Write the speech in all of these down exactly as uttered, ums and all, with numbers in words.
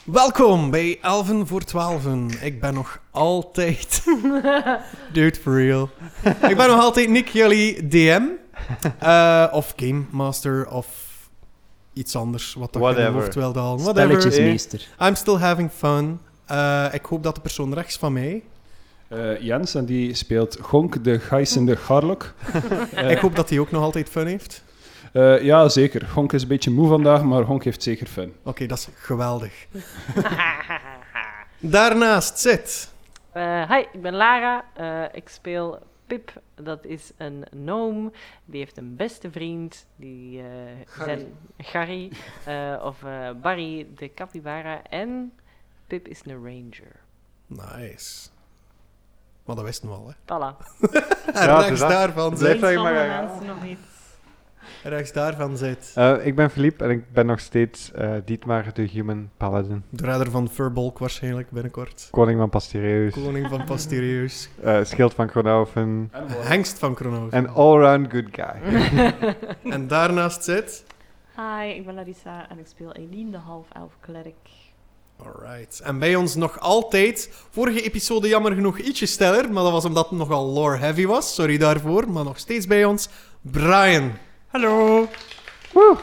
Welkom bij Elven voor Twaalfen. Ik ben nog altijd... Dude, for real. Ik ben nog altijd Nick, jullie D M. Uh, of Game Master, of iets anders. Wat dat je in je hoofd wilde halen. Spelletjesmeester. I'm still having fun. Uh, ik hoop dat de persoon rechts van mij... Uh, Jens, en die speelt Gonk, de gijzende Garlok. uh, ik hoop dat hij ook nog altijd fun heeft. Uh, ja, zeker. Gonk is een beetje moe vandaag, maar Gonk heeft zeker fun. Oké, okay, dat is geweldig. Daarnaast zit... Uh, hi, ik ben Lara. Uh, ik speel Pip. Dat is een gnome. Die heeft een beste vriend. Die uh, Garry. zijn Garry. Uh, of uh, Barry, de capybara. En Pip is een ranger. Nice. Maar dat wisten we al, hè. Voilà. En ja, rechts daarvan zit... Blijf maar mensen nog niet. Rechts daarvan zit... Uh, ik ben Philippe en ik ben nog steeds uh, Dietmar, de Human Paladin. De redder van Furbolg waarschijnlijk binnenkort. Koning van Pastireus. Koning van Pastireus. Uh, schild van Kronaufen. Hengst van Kronaufen. En all-round good guy. En daarnaast zit... Hi, ik ben Larissa en ik speel Eileen, de half-elf cleric. Alright. En bij ons nog altijd... Vorige episode jammer genoeg ietsje steller, maar dat was omdat het nogal lore-heavy was. Sorry daarvoor, maar nog steeds bij ons... Brian. Hallo. Woe.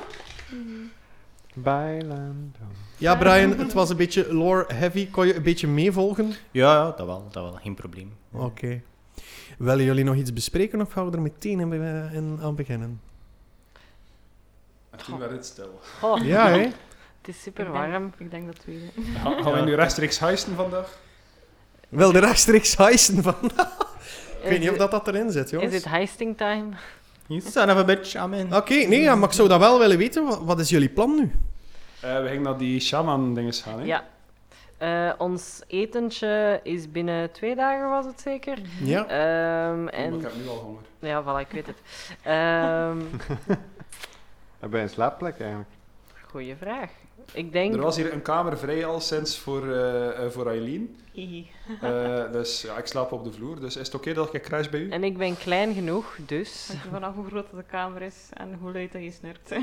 Bailando. Ja, Brian, het was een beetje lore-heavy. Kon je een beetje meevolgen? Ja, ja, dat wel, dat wel. Geen probleem. Oké. Okay. Willen jullie nog iets bespreken of gaan we er meteen in, in aan beginnen? En toen werd het stil. Oh. Ja, hè? Het is super Ik warm. denk, ik denk dat we... Ga, gaan we nu rechtstreeks heisten vandaag? Wil de rechtstreeks heisten vandaag? Ik weet niet of dat, dat erin zit, jongens. Is het heisting time? You son of a bitch, amen. Oké, okay, nee, ja, maar ik zou dat wel willen weten. Wat, wat is jullie plan nu? Uh, we gingen naar die shaman-dinges gaan, hè? Ja. Uh, ons etentje is binnen twee dagen, was het zeker? Ja. Um, en... Oh, ik heb nu al honger. Ja, voilà, ik weet het. Um... Hebben wij een slaapplek eigenlijk? Goeie vraag. Ik denk... Er was hier een kamer vrij al sinds voor, uh, uh, voor Eileen. uh, dus ja, ik slaap op de vloer. Dus is het oké okay dat ik crash bij u? En ik ben klein genoeg, dus... Weet je vanaf hoe groot de kamer is en hoe luid dat je snurkt.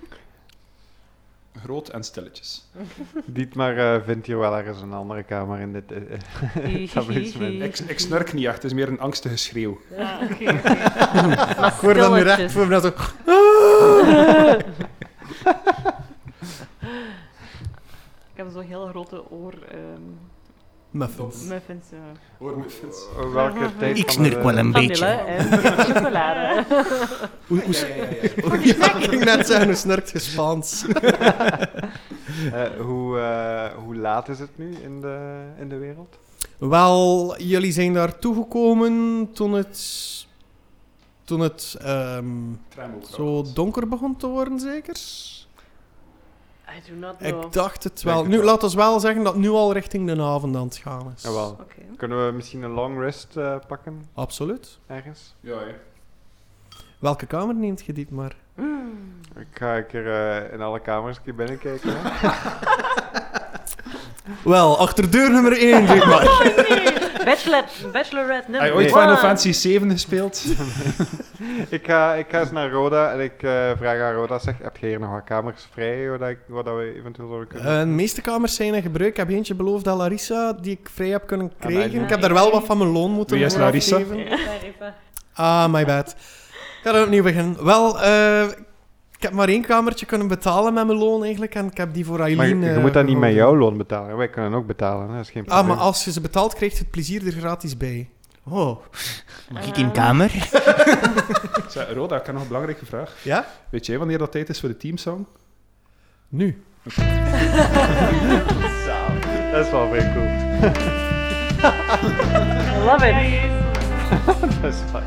Groot en stilletjes. Dietmar uh, vindt hier wel ergens een andere kamer in dit uh, etablissement. ik, ik snurk niet echt, het is meer een angstige schreeuw. Ja, oké, oké. Okay. Ik hoor dan nu recht voor me dat zo... Ik heb zo'n heel grote oor... Um, muffins. Muffins, ja. Oormuffins. Uh, welke tijd Ik snurk wel een beetje. en chocolade. Hoe, hoe, ja, ja, ja. Ja, ik ging net zeggen, hoe snurkt je Spaans? uh, hoe, uh, hoe laat is het nu in de, in de wereld? Wel, jullie zijn daar toegekomen toen het... Toen het um, zo donker begon te worden, zeker? I do not know. Ik dacht het wel. Nu, laat ons wel zeggen dat het nu al richting de avond aan het gaan is. Jawel. Okay. Kunnen we misschien een long rest uh, pakken? Absoluut. Ergens? Ja, hè. Welke kamer neemt je dit maar? Mm. Ik ga een keer uh, in alle kamers een keer binnenkijken. Wel, achter deur nummer één, zeg maar. Oh, nee. Bachelor, Bachelorette nummer Heb je ooit Nee. Final Fantasy zeven gespeeld? ik, ga, ik ga eens naar Roda en ik uh, vraag aan Roda, zeg, heb je hier nog wat kamers vrij waar, dat ik, waar dat we eventueel zouden kunnen? Uh, de meeste kamers zijn in gebruik. Ik heb eentje beloofd aan Larissa, die ik vrij heb kunnen krijgen. Ah, ik heb daar wel wat van mijn loon moeten Wie is voor Larissa? afgeven. Ja. Ah, my bad. Ik ga er opnieuw beginnen. Wel, uh, ik heb maar één kamertje kunnen betalen met mijn loon eigenlijk. En ik heb die voor Eileen... Maar je, je uh, moet dat niet met gehouden. jouw loon betalen. Wij kunnen ook betalen, hè. Dat is geen probleem. Ah, maar als je ze betaalt, krijg je het plezier er gratis bij. Oh. Mag ik in kamer? Zeg, Roda, ik heb nog een belangrijke vraag. Ja? Weet jij wanneer dat tijd is voor de teamsong? Nu. Dat is wel vrij cool. Love it. Dat is fijn.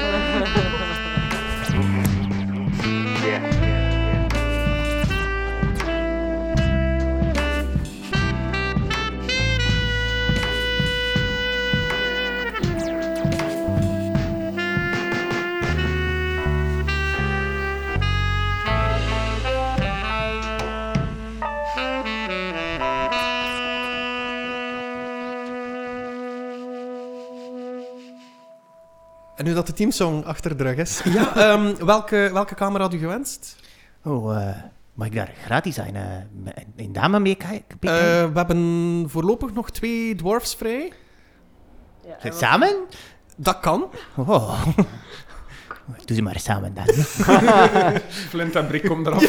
En nu dat de teamsong achter de rug is. Ja, um, welke, welke kamer had u gewenst? Oh, uh, Mag ik daar gratis een, uh, een dame mee kijken? Uh, we hebben voorlopig nog twee dwarfs vrij. Ja, en wat- Samen? Dat kan. Oh. Doe ze maar samen dan. Flint en Brik komen eraf.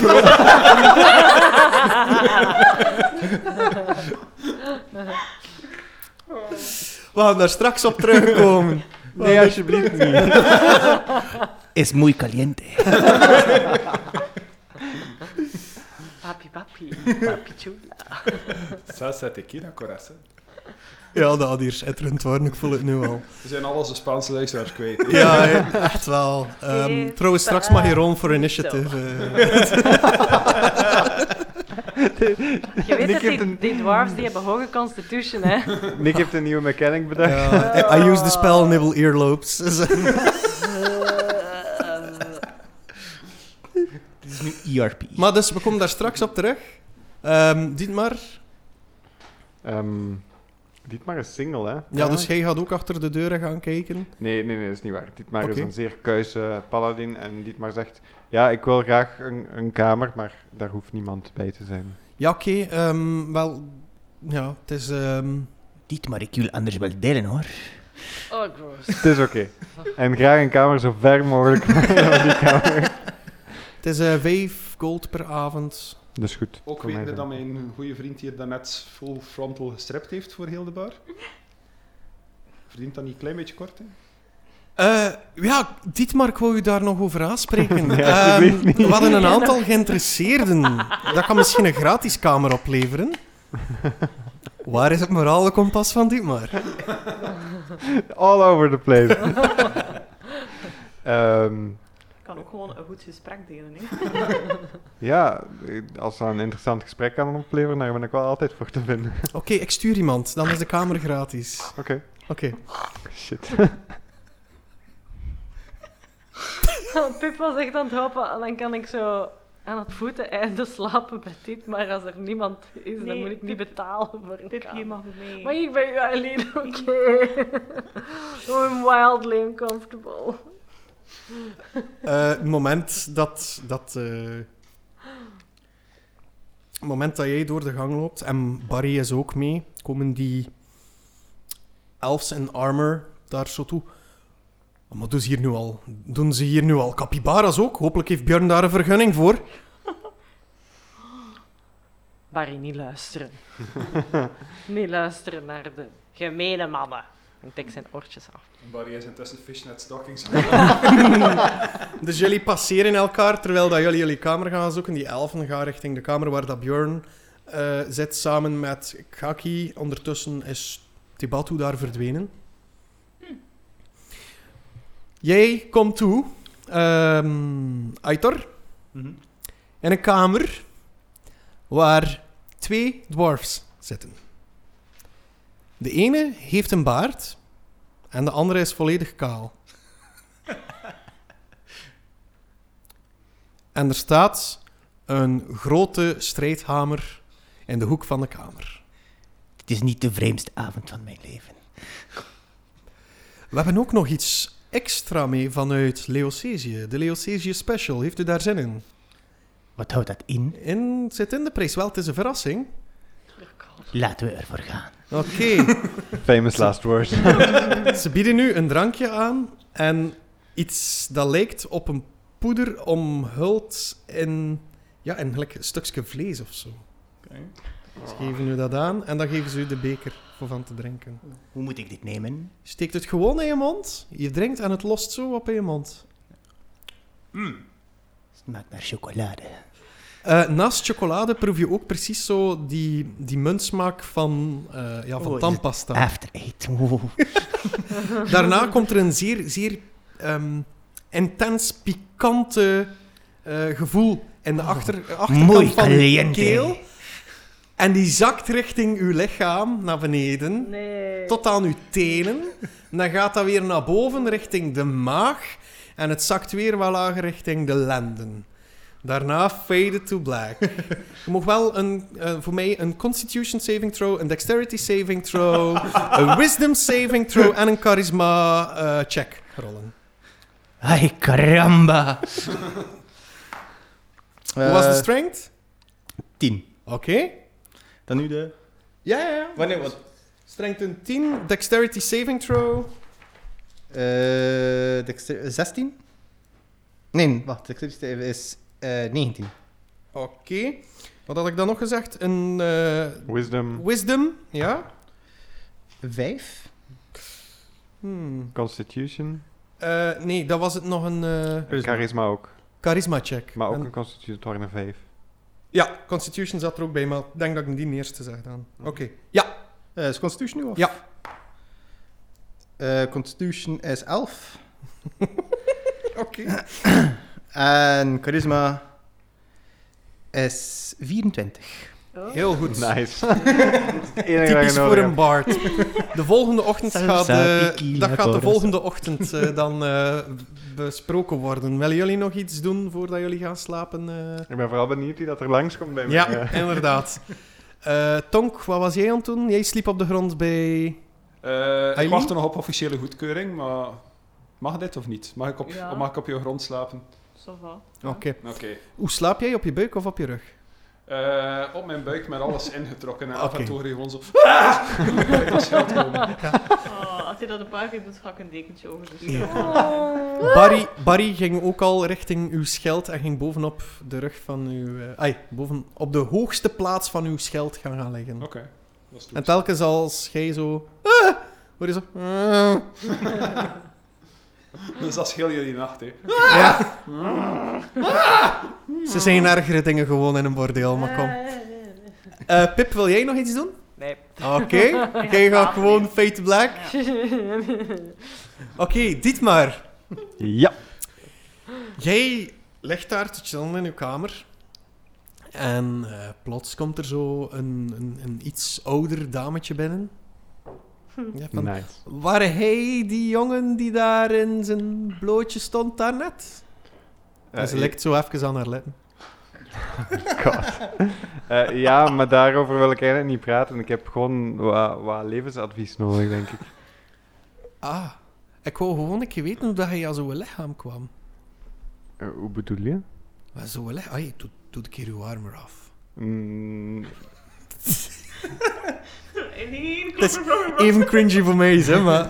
We gaan daar straks op terugkomen. Nee, alsjeblieft niet. Es muy caliente. Papi, papi, papi chula. Salsa tequila corazon. Ja, dat had hier schitterend worden. Ik voel het nu al. We zijn alles de Spaanse luisteraars kwijt. hè. Ja, hè, echt wel. Um, Nee, trouwens, straks mag je rollen voor initiative. eh. Je weet Nick dat heeft die, een- die dwarfs die hebben hoge constitution, hè? Nick heeft een nieuwe mechanic bedacht. Ja, I use the spell nibble earlobes. Dit is nu E R P. Maar dus, we komen daar straks op terug. Um, Dietmar. Ehm Dietmar is single, hè? Ja, dus jij gaat ook achter de deuren gaan kijken. Nee, nee, nee, dat is niet waar. Dietmar is Oké. een zeer kuise paladin en Dietmar zegt... Ja, ik wil graag een, een kamer, maar daar hoeft niemand bij te zijn. Ja, oké. um, wel, ja, het is... Um, Dit, maar ik wil anders wel delen, hoor. Oh, gross. Het is oké. En graag een kamer zo ver mogelijk van die kamer. het is uh, vijf gold per avond. Dat is goed. Ook voor mij wetende dat dan. mijn goede vriend hier daarnet full frontal gestript heeft voor heel de bar. Verdient dat niet een klein beetje kort, hè? Uh, ja, Dietmar, ik wou je daar nog over aanspreken. Nee, Ehm, alsjeblieft niet. we hadden een aantal geïnteresseerden. Dat kan misschien een gratis kamer opleveren. Waar is het morale kompas van Dietmar? All over the place. Ehm, Ik kan ook gewoon een goed gesprek delen. Hè. ja, als dat een interessant gesprek kan opleveren, daar ben ik wel altijd voor te vinden. Oké, ik stuur iemand. Dan is de kamer gratis. Oké. Oké. Shit. Pip was echt aan het hopen, en dan kan ik zo aan het voeteneinde slapen bij dit, maar als er niemand is, dan Nee, moet ik niet Pip- betalen voor een Pip, je kamer. mag bij mij. Maar ik ben u alleen, oké. I'm wildly uncomfortable. Uh, het moment dat... dat uh, het moment dat jij door de gang loopt, en Barry is ook mee, komen die elves in armor daar zo toe. Oh, maar doen ze hier nu al, doen ze hier nu al capybaras ook? Hopelijk heeft Björn daar een vergunning voor. Barry, niet luisteren. Niet luisteren naar de gemene mannen. Ik trek zijn oortjes af. Barry is intussen fishnet stockings. Dus jullie passeren elkaar, terwijl dat jullie jullie kamer gaan zoeken. Die elfen gaan richting de kamer waar dat Björn uh, zit, samen met Kaki. Ondertussen is Tibatu daar verdwenen. Jij komt toe, um, Aitor, Mm-hmm. in een kamer waar twee dwarfs zitten. De ene heeft een baard en de andere is volledig kaal. En er staat een grote strijdhamer in de hoek van de kamer. Het is niet de vreemdste avond van mijn leven. We hebben ook nog iets extra mee vanuit Leocesië. De Leocesië Special. Heeft u daar zin in? Wat houdt dat in? in zit in de prijs. Wel, het is een verrassing. Laten we ervoor gaan. Oké. Famous last words. Ze bieden nu een drankje aan en iets dat lijkt op een poeder omhuld in, ja, in gelijk een stukje vlees of zo. Okay. Ze geven u dat aan en dan geven ze u de beker voor van te drinken. Hoe moet ik dit nemen? Je steekt het gewoon in je mond, je drinkt en het lost zo op in je mond. Smaakt naar chocolade. Uh, naast chocolade proef je ook precies zo die, die muntsmaak van, uh, ja, van Oh, is tandpasta. After eight. Oeh. Daarna komt er een zeer, zeer um, intens, pikante uh, gevoel in de achter, achterkant Muy van uw caliente. keel. En die zakt richting uw lichaam naar beneden, Nee. tot aan uw tenen. En dan gaat dat weer naar boven, richting de maag. En het zakt weer wel lager richting de lenden. Daarna fade to black. Je mag wel een, uh, voor mij een Constitution saving throw, een Dexterity saving throw, een Wisdom saving throw en een Charisma uh, check rollen. Ay, caramba. Hoe was de strength? tien. Oké. Dan nu de... Ja, ja, ja. Wanneer, wat? Strength een tien. Dexterity saving throw. Uh, dexter- zestien? Nee, wacht. Dexterity is uh, negentien. Oké. Wat had ik dan nog gezegd? Een uh, Wisdom, wisdom. Ja. vijf. Hmm. Constitution, Uh, nee, dat was het nog een uh, charisma ook. charisma check. Maar ook En- een Constitution, toch een vijf. Ja, Constitution zat er ook bij, maar ik denk dat ik die eerste zeg dan. Oké. Ja. Uh, is Constitution nu? Of? Ja. Uh, Constitution is elf. Oké. En charisma is vierentwintig. Oh. Heel goed. Nice. Het enige dat je Typisch nodig voor een hebt. bard. De volgende ochtend gaat, eh, Sapiki, dat gaat de Boris. volgende ochtend eh, dan eh, besproken worden. Willen jullie nog iets doen voordat jullie gaan slapen? eh? Ik ben vooral benieuwd wie dat er langskomt bij mij. Ja, Eh, inderdaad. Eh, Tonk, wat was jij aan het doen? Jij sliep op de grond bij... Eh, ik Eileen? wacht er nog op officiële goedkeuring, maar mag dit of niet? Mag ik op, Ja. mag ik op je grond slapen? Ça va. Oké. Oké. Hoe slaap jij? Op je buik of op je rug? Eh, op mijn buik met alles ingetrokken en af Oké. en toe gewoon zo... Uit het schild komen. Oh, als je dat een paar keer doet, ga ik een dekentje over de Ja. schouder. Barry, Barry ging ook al richting uw schild en ging bovenop de rug van uw... eh, ai, boven, op de hoogste plaats van uw schild gaan gaan liggen. Oké. Dat is En goed. telkens als jij zo... Ah, hoor je zo... ah. Dus dat scheelt jullie nacht, hè. Ja. Ze zijn ergere dingen gewoon in een bordeel, maar kom. Eh, Pip, wil jij nog iets doen? Nee. Oké, jij gaat gewoon fade to black. Oké, Dietmar. Ja. Jij ligt daar te chillen in je kamer. En eh, plots komt er zo een, een, een iets ouder dametje binnen. Ja, van, Nice. Waar hij die jongen die daar in zijn blootje stond daarnet? Eh, En ze likt zo even aan haar lippen. God. Eh, ja, maar daarover wil ik eigenlijk niet praten. Ik heb gewoon wat, wat levensadvies nodig, denk ik. Ah, ik wou gewoon een keer weten hoe dat hij aan zo'n lichaam kwam. Eh, hoe bedoel je? Maar zo'n lichaam... Ai, doe, doe een keer uw armor af. Mm, Eileen, kom Het is er even cringy voor mij, hè, maar...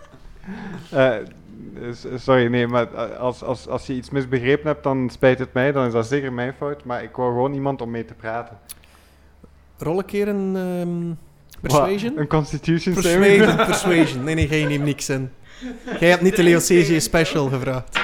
eh, s- sorry, nee, maar als, als, als je iets misbegrepen hebt, dan spijt het mij. Dan is dat zeker mijn fout. Maar ik wou gewoon iemand om mee te praten. Rol een keer een... ehm, persuasion? Wat? Een constitution saving? Persuasion, persuasion. Nee, nee, jij neemt niks in. Jij hebt niet de Leo C G special gevraagd.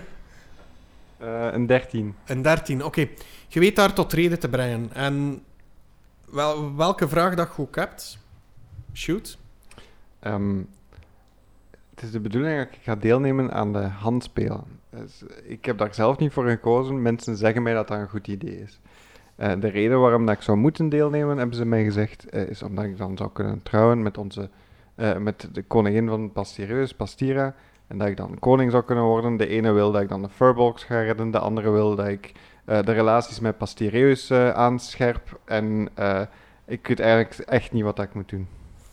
Eh, een dertien. Een dertien, oké. Je weet daar tot reden te brengen. En wel, welke vraag dat je ook hebt, shoot. Ehm, het is de bedoeling dat ik ga deelnemen aan de handspelen. Dus ik heb daar zelf niet voor gekozen. Mensen zeggen mij dat dat een goed idee is. Eh, de reden waarom dat ik zou moeten deelnemen, hebben ze mij gezegd, eh, is omdat ik dan zou kunnen trouwen met, onze, eh, met de koningin van Pastireus, Pastira. En dat ik dan koning zou kunnen worden. De ene wil dat ik dan de Furbolgs ga redden. De andere wil dat ik eh, de relaties met Pastireus eh, aanscherp. En eh, ik weet eigenlijk echt niet wat dat ik moet doen.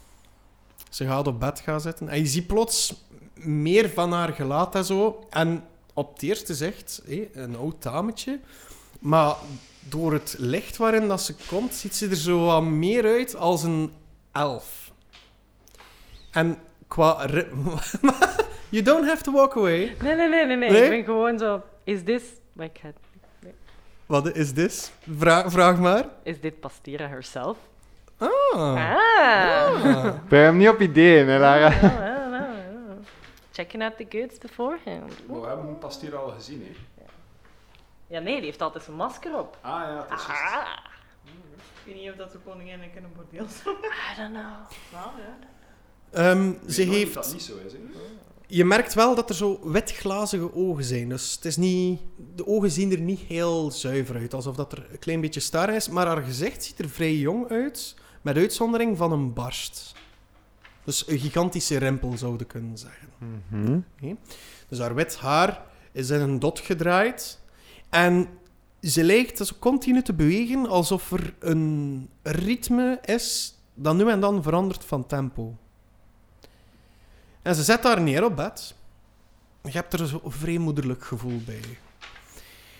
Ze gaat op bed gaan zitten en je ziet plots meer van haar gelaat en zo. En op het eerste zicht, hé, een oud dametje. Maar door het licht waarin dat ze komt, ziet ze er zo wat meer uit als een elf. En qua... ri- You don't have to walk away. Nee, nee, nee, nee, nee. Nee? Ik ben gewoon zo... Is this... My cat. Wat is dit? Vraag, vraag maar. Is dit Pastira herself? Ah. Ah. Ah. Ben hem niet op ideeën, hè, Lara? Oh, oh, oh, oh. Checking out the goods beforehand. Maar we hebben Pastier al gezien, hè. Ja, nee, die heeft altijd zijn masker op. Ah ja, het is juist. Ah. Ik weet niet of dat de koningin in een bordeel staat. I don't know. Nou, ja. Ehm, Ik ze weet nog heeft... dat niet zo is, hè. Je merkt wel dat er zo witglazige ogen zijn. Dus het is niet... De ogen zien er niet heel zuiver uit. Alsof dat er een klein beetje staar is. Maar haar gezicht ziet er vrij jong uit. Met uitzondering van een barst. Dus een gigantische rimpel, zouden kunnen zeggen. Mhm. Dus haar wit haar is in een dot gedraaid. En ze lijkt zo continu te bewegen alsof er een ritme is dat nu en dan verandert van tempo. En ze zet haar neer op bed. Je hebt er zo'n vrij moederlijk gevoel bij.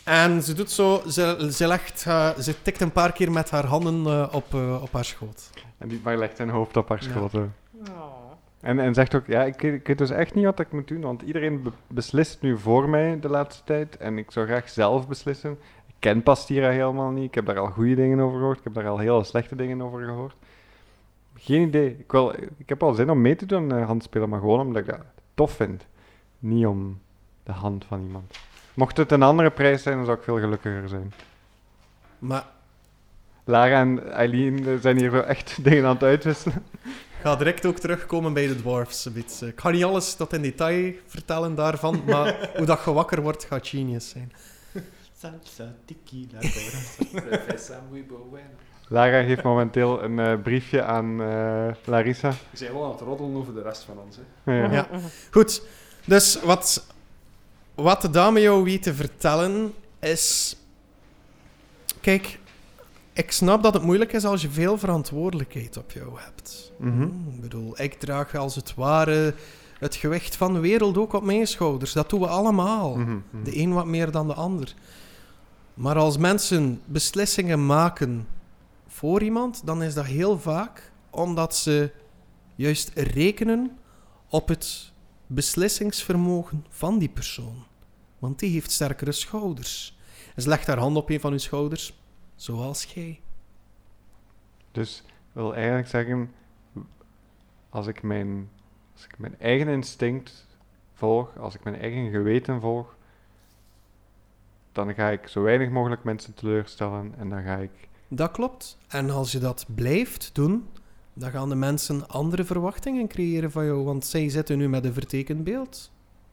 En ze doet zo, ze, ze, legt, uh, ze tikt een paar keer met haar handen uh, op, uh, op haar schoot. En die maar legt zijn hoofd op haar Ja. schoot. hè. Oh. En, en zegt ook, ja, ik, ik weet dus echt niet wat ik moet doen, want iedereen be- beslist nu voor mij de laatste tijd. En ik zou graag zelf beslissen. Ik ken Pastira helemaal niet. Ik heb daar al goede dingen over gehoord. Ik heb daar al hele slechte dingen over gehoord. Geen idee. Ik, wil, ik heb wel zin om mee te doen aan uh, handspelen, maar gewoon omdat ik dat tof vind. Niet om de hand van iemand. Mocht het een andere prijs zijn, dan zou ik veel gelukkiger zijn. Maar Lara en Eileen uh, zijn hier zo echt dingen aan het uitwisselen. ik ga direct ook terugkomen bij de dwarfs. Een beetje. Ik ga niet alles tot in detail vertellen daarvan, maar hoe dat je wakker wordt, gaat genius zijn. Salsa, tequila, Professor muy bueno. Lara geeft momenteel een uh, briefje aan uh, Larissa. We zijn wel aan het roddelen over de rest van ons. Hè. Ja. Ja. Goed, dus wat, wat de dame jou weet te vertellen is... Kijk, ik snap dat het moeilijk is als je veel verantwoordelijkheid op jou hebt. Mhm. Ik bedoel, ik draag als het ware het gewicht van de wereld ook op mijn schouders. Dat doen we allemaal. Mhm, mhm. De een wat meer dan de ander. Maar als mensen beslissingen maken voor iemand, dan is dat heel vaak omdat ze juist rekenen op het beslissingsvermogen van die persoon. Want die heeft sterkere schouders. En ze legt haar hand op een van uw schouders, zoals jij. Dus wil eigenlijk zeggen, als ik, mijn, als ik mijn eigen instinct volg, als ik mijn eigen geweten volg, dan ga ik zo weinig mogelijk mensen teleurstellen en dan ga ik... Dat klopt. En als je dat blijft doen, dan gaan de mensen andere verwachtingen creëren van jou, want zij zitten nu met een vertekend beeld.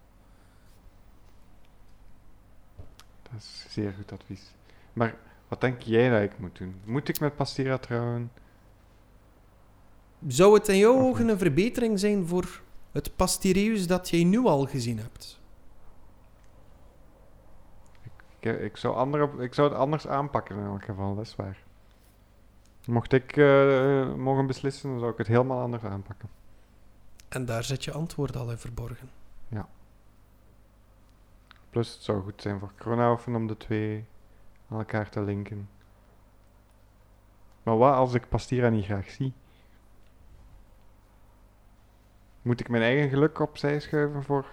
Dat is zeer goed advies. Maar wat denk jij dat ik moet doen? Moet ik met Pastira trouwen? Zou het in jouw Oké. ogen een verbetering zijn voor het Pastireus dat jij nu al gezien hebt? Ik, ik, zou andere, ik zou het anders aanpakken in elk geval, dat is waar. Mocht ik uh, mogen beslissen, dan zou ik het helemaal anders aanpakken. En daar zit je antwoord al in verborgen. Plus, het zou goed zijn voor Kronhoven om de twee aan elkaar te linken. Maar wat als ik Pastira niet graag zie? Moet ik mijn eigen geluk opzij schuiven voor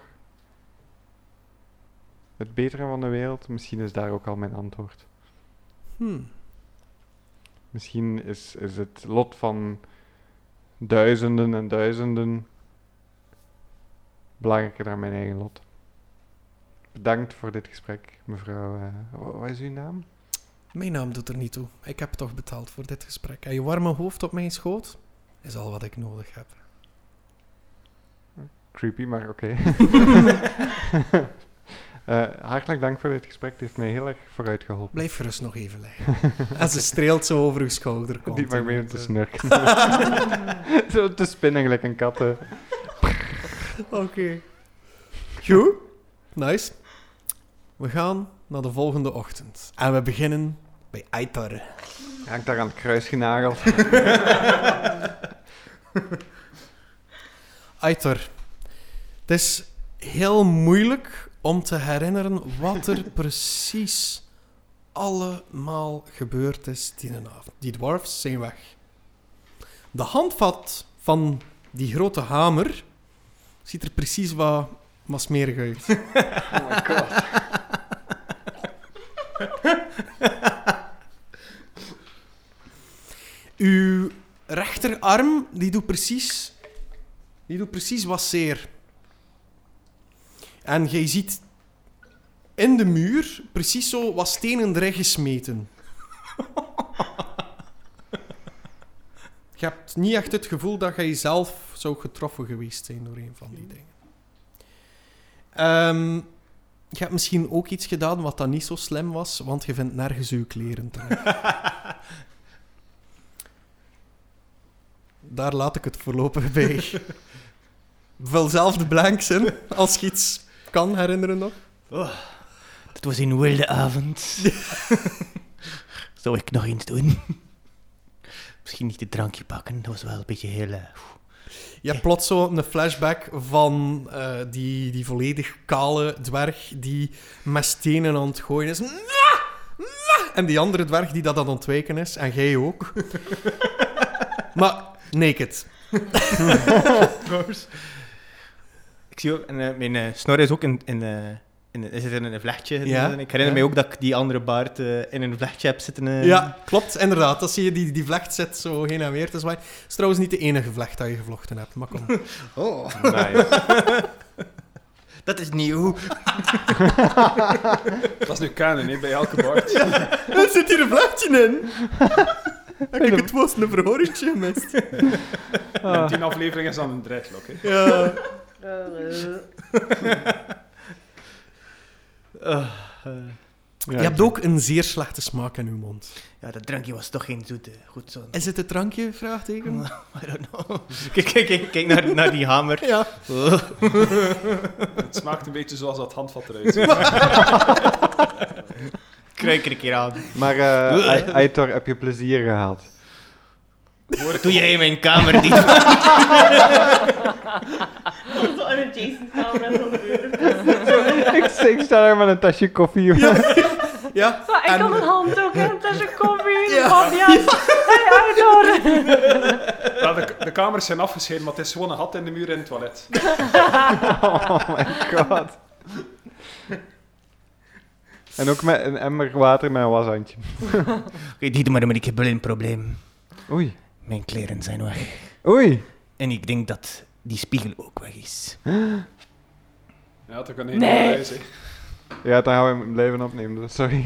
het betere van de wereld? Misschien is daar ook al mijn antwoord. Hmm. Misschien is, is het lot van duizenden en duizenden belangrijker dan mijn eigen lot. Bedankt voor dit gesprek, mevrouw. Uh, wa- wat is uw naam? Mijn naam doet er niet toe. Ik heb toch betaald voor dit gesprek. En je warme hoofd op mijn schoot is al wat ik nodig heb. Creepy, maar oké. uh, hartelijk dank voor dit gesprek. Het heeft mij heel erg vooruit geholpen. Blijf gerust nog even liggen. En ze streelt zo over uw schouder. Die mag mee om te continu. snurken. Zo te spinnen gelijk een kat. hè. Oké. Goed. Nice. We gaan naar de volgende ochtend. En we beginnen bij Aitor. Hangt daar aan het kruis genageld. Aitor. Het is heel moeilijk om te herinneren wat er precies allemaal gebeurd is die avond. Die dwarfs zijn weg. De handvat van die grote hamer ziet er precies wat, wat smerig uit. Oh my god. Uw rechterarm, die doet precies, die doet precies wat zeer. En jij ziet in de muur precies zo wat stenen erin gesmeten. Je hebt niet echt het gevoel dat jij zelf zou getroffen geweest zijn door een van die dingen. Ehm, je hebt misschien ook iets gedaan wat dan niet zo slim was, want je vindt nergens uw kleren terug. Daar laat ik het voorlopig bij. Vul zelf de blanks in, als je iets kan herinneren nog. Het was een wilde avond. Zou ik nog eens doen? Misschien niet het drankje pakken, dat was wel een beetje heel... eh, Je hebt plots zo een flashback van eh, die, die volledig kale dwerg die met stenen aan het gooien is. En die andere dwerg die dat aan het ontwijken is. En jij ook. Maar naked. Of course. Ik zie ook, en uh, mijn uh, snor is ook in, in, uh, in, is het in een vlechtje. Ja. Ik herinner Ja. mij ook dat ik die andere baard uh, in een vlechtje heb zitten. Uh. Ja, klopt. Inderdaad. Dat zie je die, die vlecht zit zo heen en weer te zwaaien. Het is trouwens niet de enige vlecht dat je gevlochten hebt. Maar kom. Oh, Nice. dat is nieuw. Dat is nu canon, hè, bij elke baard. Er zit hier een vlechtje in. Heb ik het was een verhoortje gemist. En tien afleveringen is dan een dreadlock, hè. Ja. Uh, uh, Je hebt ook een zeer slechte smaak in uw mond. ja, dat drankje was toch geen zoete. Goed zo. Is het het drankje? Vraagteken. I don't know. Kijk, kijk, kijk, kijk naar, naar die hamer. Ja. Oh. Het smaakt een beetje zoals dat handvat eruit ziet. Kruik er een keer aan. Maar uh, Ai- Aitor, heb je plezier gehad? Wat doe jij in mijn kamer niet? Zo in een Jason-kamer en zo'n deur. ik, ik sta daar met een tasje koffie. Ja. Maar ik En- had een handdoek en een tasje koffie. Ja. Fabian. Hey, Aitor. Ja, de, de kamers zijn afgescheiden, maar het is gewoon een gat in de muur in het toilet. Oh my god. En ook met een emmer water met een washandje. Oké, dit maar maar ik heb wel een probleem. Oei. Mijn kleren zijn weg. Oei. En ik denk dat die spiegel ook weg is. Ja, dat kan heel Nee. nee. zijn. Ja, dan gaan we hem blijven opnemen, dus sorry.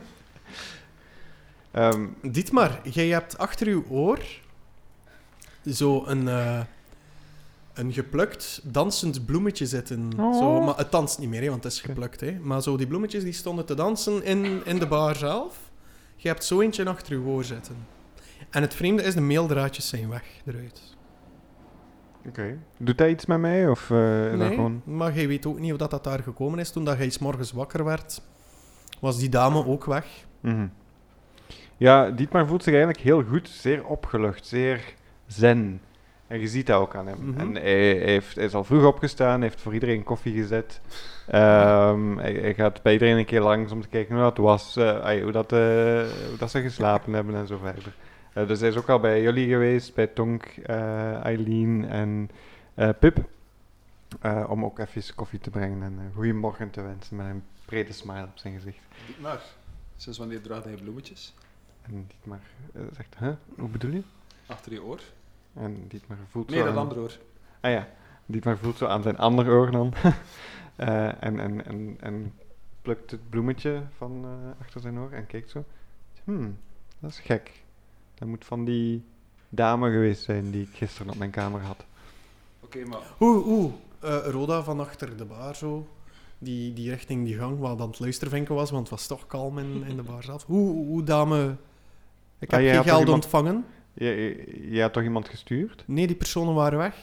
Ehm, Dietmar, jij hebt achter uw oor zo een, eh, een geplukt dansend bloemetje zitten. Zo, maar het danst niet meer, hè, want het is geplukt. Hè. Maar zo die bloemetjes die stonden te dansen in, in de bar zelf. Je hebt zo eentje achter uw oor zitten. En het vreemde is, de meeldraadjes zijn weg eruit. Oké. Doet hij iets met mij, of eh, is dat Nee, gewoon... maar jij weet ook niet hoe dat, dat daar gekomen is. Toen dat jij 's morgens wakker werd, was die dame ook weg. Mhm. Ja, Dietmar voelt zich eigenlijk heel goed, zeer opgelucht, zeer zen. En je ziet dat ook aan hem. Mhm. En hij, hij heeft, hij is al vroeg opgestaan, heeft voor iedereen koffie gezet. Ehm, hij, hij gaat bij iedereen een keer langs om te kijken hoe dat was, eh, ai, hoe, dat, eh, hoe dat ze geslapen hebben en zo verder. Eh, dus hij is ook al bij jullie geweest, bij Tonk, eh, Eileen en eh, Pip. eh, om ook even koffie te brengen en een goeiemorgen te wensen met een brede smile op zijn gezicht. Maar, sinds wanneer draagt hij bloemetjes? En Dietmar eh, zegt, huh? Hoe bedoel je? Achter je oor? En Dietmar voelt Nee, zo dat aan- andere oor. Ah ja, Dietmar voelt zo aan zijn ander oor dan. Eh, en, en, en, en plukt het bloemetje van eh, achter zijn oor en kijkt zo. Hmm, dat is gek. Dat moet van die dame geweest zijn die ik gisteren op mijn kamer had. Oké, maar Oeh, oeh. Eh, Roda van achter de bar zo. Die, die richting die gang waar dan het luistervinken was, want het was toch kalm in, in de bar zelf. Hoe, hoe dame... Ik heb Ah, jij geen had toch geld iemand- ontvangen. Je, je, je had toch iemand gestuurd? Nee, die personen waren weg.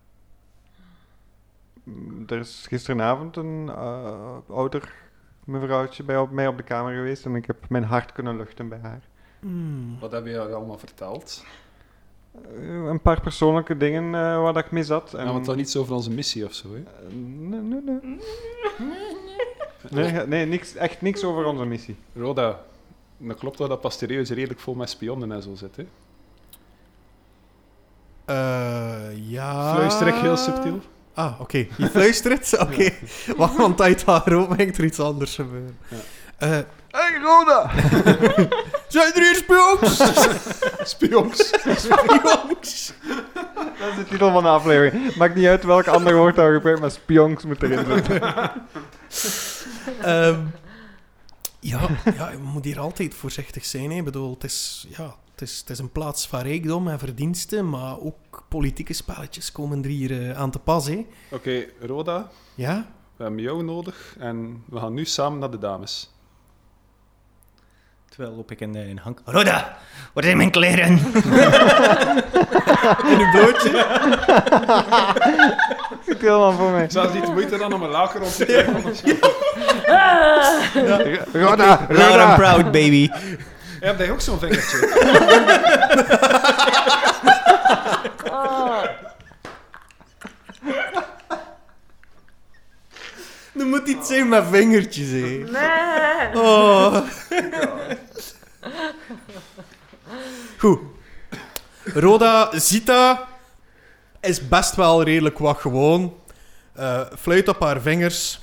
Mm, Er is gisteravond een eh, ouder mevrouwtje bij op, mij op de kamer geweest en ik heb mijn hart kunnen luchten bij haar. Hmm. wat heb je allemaal verteld? Eh, een paar persoonlijke dingen eh, waar dat ik mee zat. En, Ja, want toch niets over onze missie of zo, hè? Eh, nee, nee, nee. Nee, ja, nee, niks, echt niks over onze missie. Roda, dat klopt toch dat Pastereus redelijk vol met spionnen en zo zit, hè? Eh, ja... Fluister ik heel subtiel? Ah, oké. Je fluistert? Oké. Wacht, want uit haar open hangt er iets anders gebeuren. Ja. Eh, Hey, Roda! zijn er hier spions? Spions! Spions! Dat is de titel van de aflevering. Maakt niet uit welk ander woord dat we gebruiken, maar spionks moet erin zitten. Ehm, ja, ja, je moet hier altijd voorzichtig zijn. Hè. Ik bedoel, het is, ja, het, is, het is een plaats van rijkdom en verdiensten, maar ook politieke spelletjes komen er hier eh, aan te pas. Hè. Oké, Roda, Ja? we hebben jou nodig en we gaan nu samen naar de dames. Terwijl loop ik in de, in de hang. Roda, waar zijn mijn kleren? In een blootje? Zit helemaal voor mij. Zelfs niet de moeite dan om een laken rond te krijgen. Roda! Loud and Roda! proud, baby. Heb jij ook zo'n vingertje? Oh. Er moet iets zijn met vingertjes. Hè. Nee. Oh. Roda ziet dat, is best wel redelijk wat gewoon. Uh, fluit op haar vingers.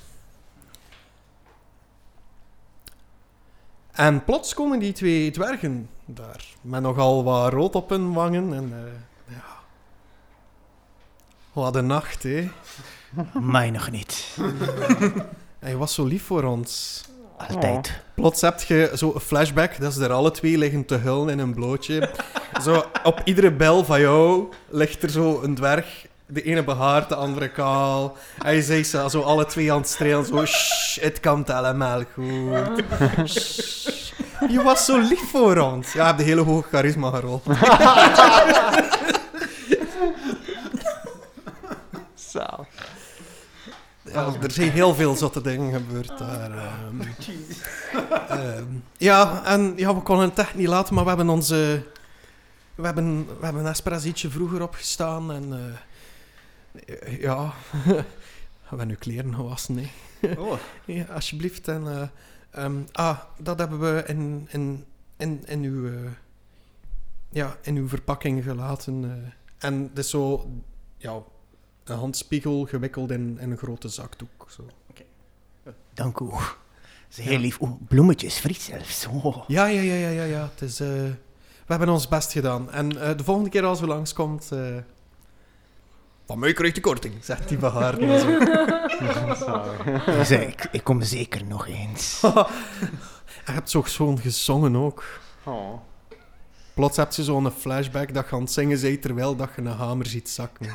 En plots komen die twee dwergen daar. Met nogal wat rood op hun wangen. En uh, ja... Wat een nacht, hè. Mij nog niet. Hij was zo lief voor ons. Altijd. Plots heb je zo een flashback, dat ze er alle twee liggen te hullen in een blootje. Zo op iedere bel van jou ligt er zo een dwerg. De ene behaard, de andere kaal. En je zegt ze zo alle twee aan het strelen. Zo, shh, het komt allemaal goed. Shh. Je was zo lief voor ons. Ja, je hebt de hele hoge charisma gerold. Zaal. Ja, er zijn heel veel zotte dingen gebeurd daar. Um, um, ja, en ja, we konden het echt niet laten, maar we hebben onze... We hebben, we hebben Espera ietsje vroeger opgestaan en... Uh, ja... we hebben nu kleren gewassen, hè. Oh. Ja, alsjeblieft. En, uh, um, ah, dat hebben we in, in, in, in, uw, uh, ja, in uw verpakking gelaten. Uh, en het is zo... Ja, een handspiegel gewikkeld in, in een grote zakdoek. Zo. Dank u. Dat is heel lief. Oeh, bloemetjes, fris zelfs. Oh. Ja, ja, ja, ja, ja. ja. Het is, uh, we hebben ons best gedaan. En uh, de volgende keer als u langskomt... Uh, van mij krijgt de korting, zegt die behaard. Dus, uh, ik, ik kom zeker nog eens. Je hebt zo gewoon gezongen ook. Oh. Plots heb je zo'n flashback dat je aan het zingen bent terwijl dat je een hamer ziet zakken.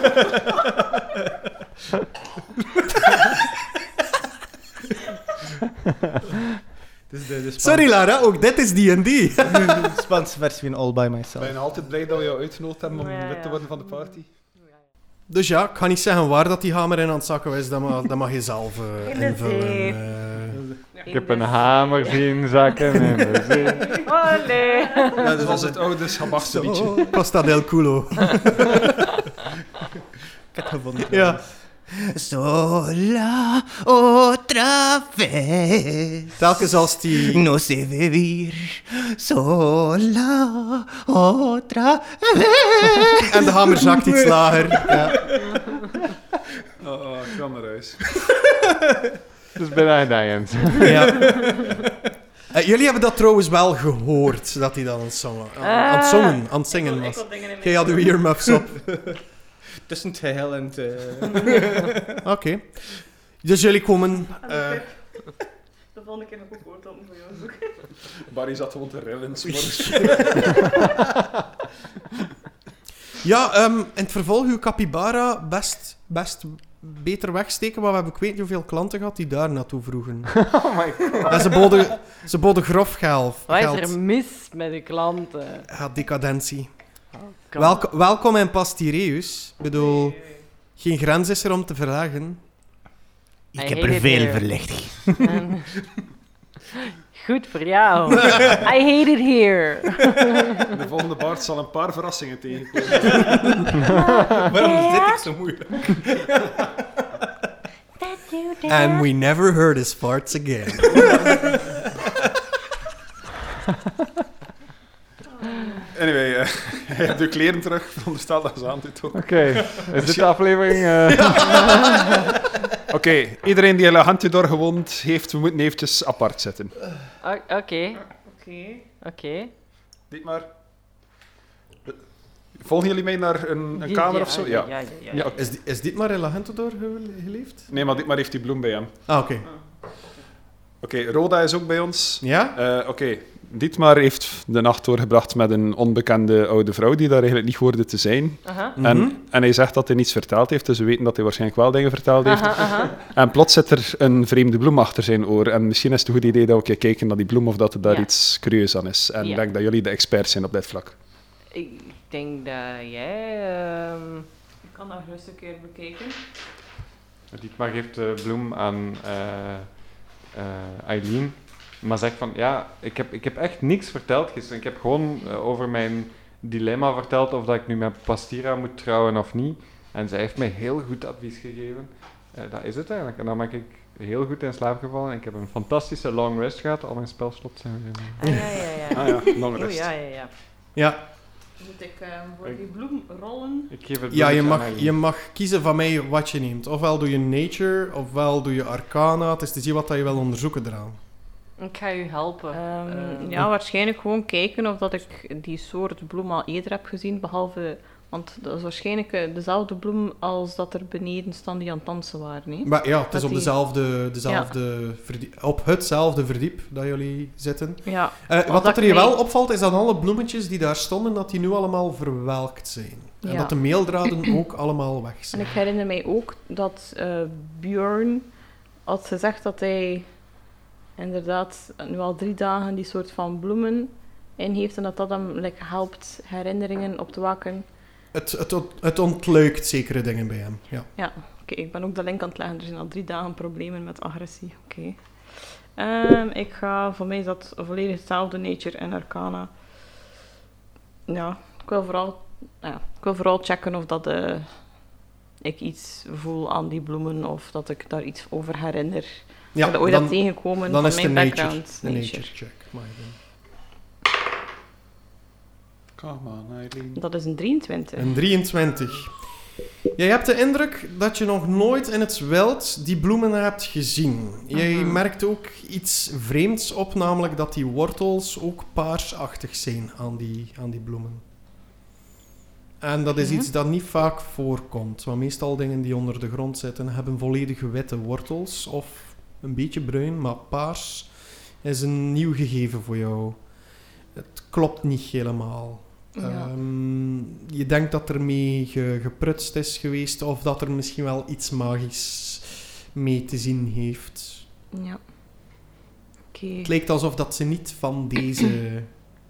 Dus de, de Sorry Lara, ook dit is D en D. De Spaanse versie van All By Myself. Ben je nog altijd blij dat we jou uitgenodigd hebben om Ja, ja. lid te worden van de party? Dus ja, ik ga niet zeggen waar dat die hamer in aan het zakken is, dat mag, dat mag je zelf uh, In de invullen. zee. Uh, Ik heb een hamer zien zakken in de zee. Olé. Ja, dus als het oude gebachte liedje. Zo, Costa del Culo. Ik heb het gevonden. Ja. Sola otra vez. Telkens als die... No sé vivir. Sola otra vez. En de hamer zakt iets lager. Ja. Oh, oh, ik ga naar huis. Dus bijna gedaan, Jens. Ja. Uh, jullie hebben dat trouwens wel gehoord, dat hij dan aan het zongen, aan, aan het zongen, aan het zingen was. Jij had uw earmuffs op. Tussen het geheel en het... Oké. Okay. Dus jullie komen... Uh, De volgende keer nog een foto voor jou zoeken. Barry zat gewoon te rillen. s'morgens. ja, um, in het vervolg uw capybara best, best beter wegsteken, maar we hebben ik weet niet hoeveel klanten gehad die daar naartoe vroegen. Oh my god. En ze boden, ze boden grof geld. Wat is geld. er mis met de klanten? Ja, decadentie. Kom. Welk, welkom in Pastireus. Ik bedoel, geen grens is er om te verlagen. Ik I heb hate er it veel here. verlicht. En- Goed voor jou. I hate it here. De volgende Bart zal een paar verrassingen tegenkomen. Waarom zit ik zo moeilijk? And we never heard his farts again. Anyway, uh, je hebt je kleren terug. Veronderstel dat ze aan dit ook. Oké, is dit de aflevering? Uh... Oké, okay, iedereen die een handje doorgewond heeft, we moeten eventjes apart zetten. O- Oké, Oké. oké. Dit maar. Volgen jullie mee naar een, een Die- kamer ja, of zo? Ja, Ja. ja, ja. ja, Ja, ja. oké. Is, die, is dit maar in Lagento doorgeleefd? Nee, maar dit maar heeft die bloem bij hem. Ah, oké. Oké, okay, Roda is ook bij ons. Ja? Uh, Oké, okay. Dietmar heeft de nacht doorgebracht met een onbekende oude vrouw die daar eigenlijk niet hoorde te zijn. Aha. Mhm. En, en hij zegt dat hij niets verteld heeft, dus we weten dat hij waarschijnlijk wel dingen verteld heeft. Aha, aha. En plots zit er een vreemde bloem achter zijn oor. En misschien is het een goed idee dat we een keer kijken naar die bloem of dat er daar Ja. iets curieus aan is. En Ja. ik denk dat jullie de experts zijn op dit vlak. Ik denk dat jij... ehm, Ik kan dat gerust een keer bekijken. Dietmar geeft de bloem aan eh, eh, Eileen. Maar zegt van, ja, ik heb, ik heb echt niks verteld gisteren. Ik heb gewoon uh, over mijn dilemma verteld of dat ik nu met Pastira moet trouwen of niet. En zij heeft mij heel goed advies gegeven. Uh, dat is het eigenlijk. En dan ben ik heel goed in slaap gevallen. En ik heb een fantastische long rest gehad. Al mijn spelslots zijn weer... Ah, ja, ja, ja. Ah ja, lange Oeh, rest. ja, ja, ja. Ja. Moet ik uh, voor die bloem rollen? Ik geef het Ja, je bloemetje aan mag, Eileen. je mag kiezen van mij wat je neemt. Ofwel doe je nature, ofwel doe je arcana. Het is te zien wat dat je wil onderzoeken eraan. Ik ga u helpen. Um, Eh, ja, waarschijnlijk gewoon kijken of dat ik die soort bloem al eerder heb gezien, behalve... Want dat is waarschijnlijk uh, dezelfde bloem als dat er beneden staan die aan het dansen waren, hè? Maar ja, het is Dat op, die- dezelfde, dezelfde verdiep, op hetzelfde verdiep dat jullie zitten. Ja, Eh, wat dat dat er ik je wel mij- opvalt, is dat alle bloemetjes die daar stonden, dat die nu allemaal verwelkt zijn. En Ja. dat de meeldraden ook allemaal weg en zijn. ik herinner mij ook dat uh, Björn had gezegd dat hij inderdaad nu al drie dagen die soort van bloemen in heeft en dat dat hem like, helpt herinneringen op te waken. Het, het, ont- het ontluikt zekere dingen bij hem. Ja. Oké, ik ben ook de link aan het leggen. Er zijn al drie dagen problemen met agressie. Oké. Ehm, ik ga, voor mij is dat volledig hetzelfde, nature en arcana. Ja, ik wil vooral, ja, ik wil vooral checken of dat eh, ik iets voel aan die bloemen of dat ik daar iets over herinner. Ja, ik heb ooit dan, dat tegengekomen dan van is het mijn een nature, background. een nature check. mag je doen. Come on, Eileen. Dat is een drieëntwintig. Een drieëntwintig. Jij hebt de indruk dat je nog nooit in het wild die bloemen hebt gezien. Jij Mhm. merkt ook iets vreemds op, namelijk dat die wortels ook paarsachtig zijn aan die, aan die bloemen. En dat is Oké. iets dat niet vaak voorkomt, want meestal dingen die onder de grond zitten hebben volledig witte wortels of een beetje bruin, maar paars is een nieuw gegeven voor jou. Het klopt niet helemaal. Ja. Ehm, je denkt dat er mee ge- geprutst is geweest of dat er misschien wel iets magisch mee te zien heeft. Ja. Oké. Het lijkt alsof dat ze niet van deze,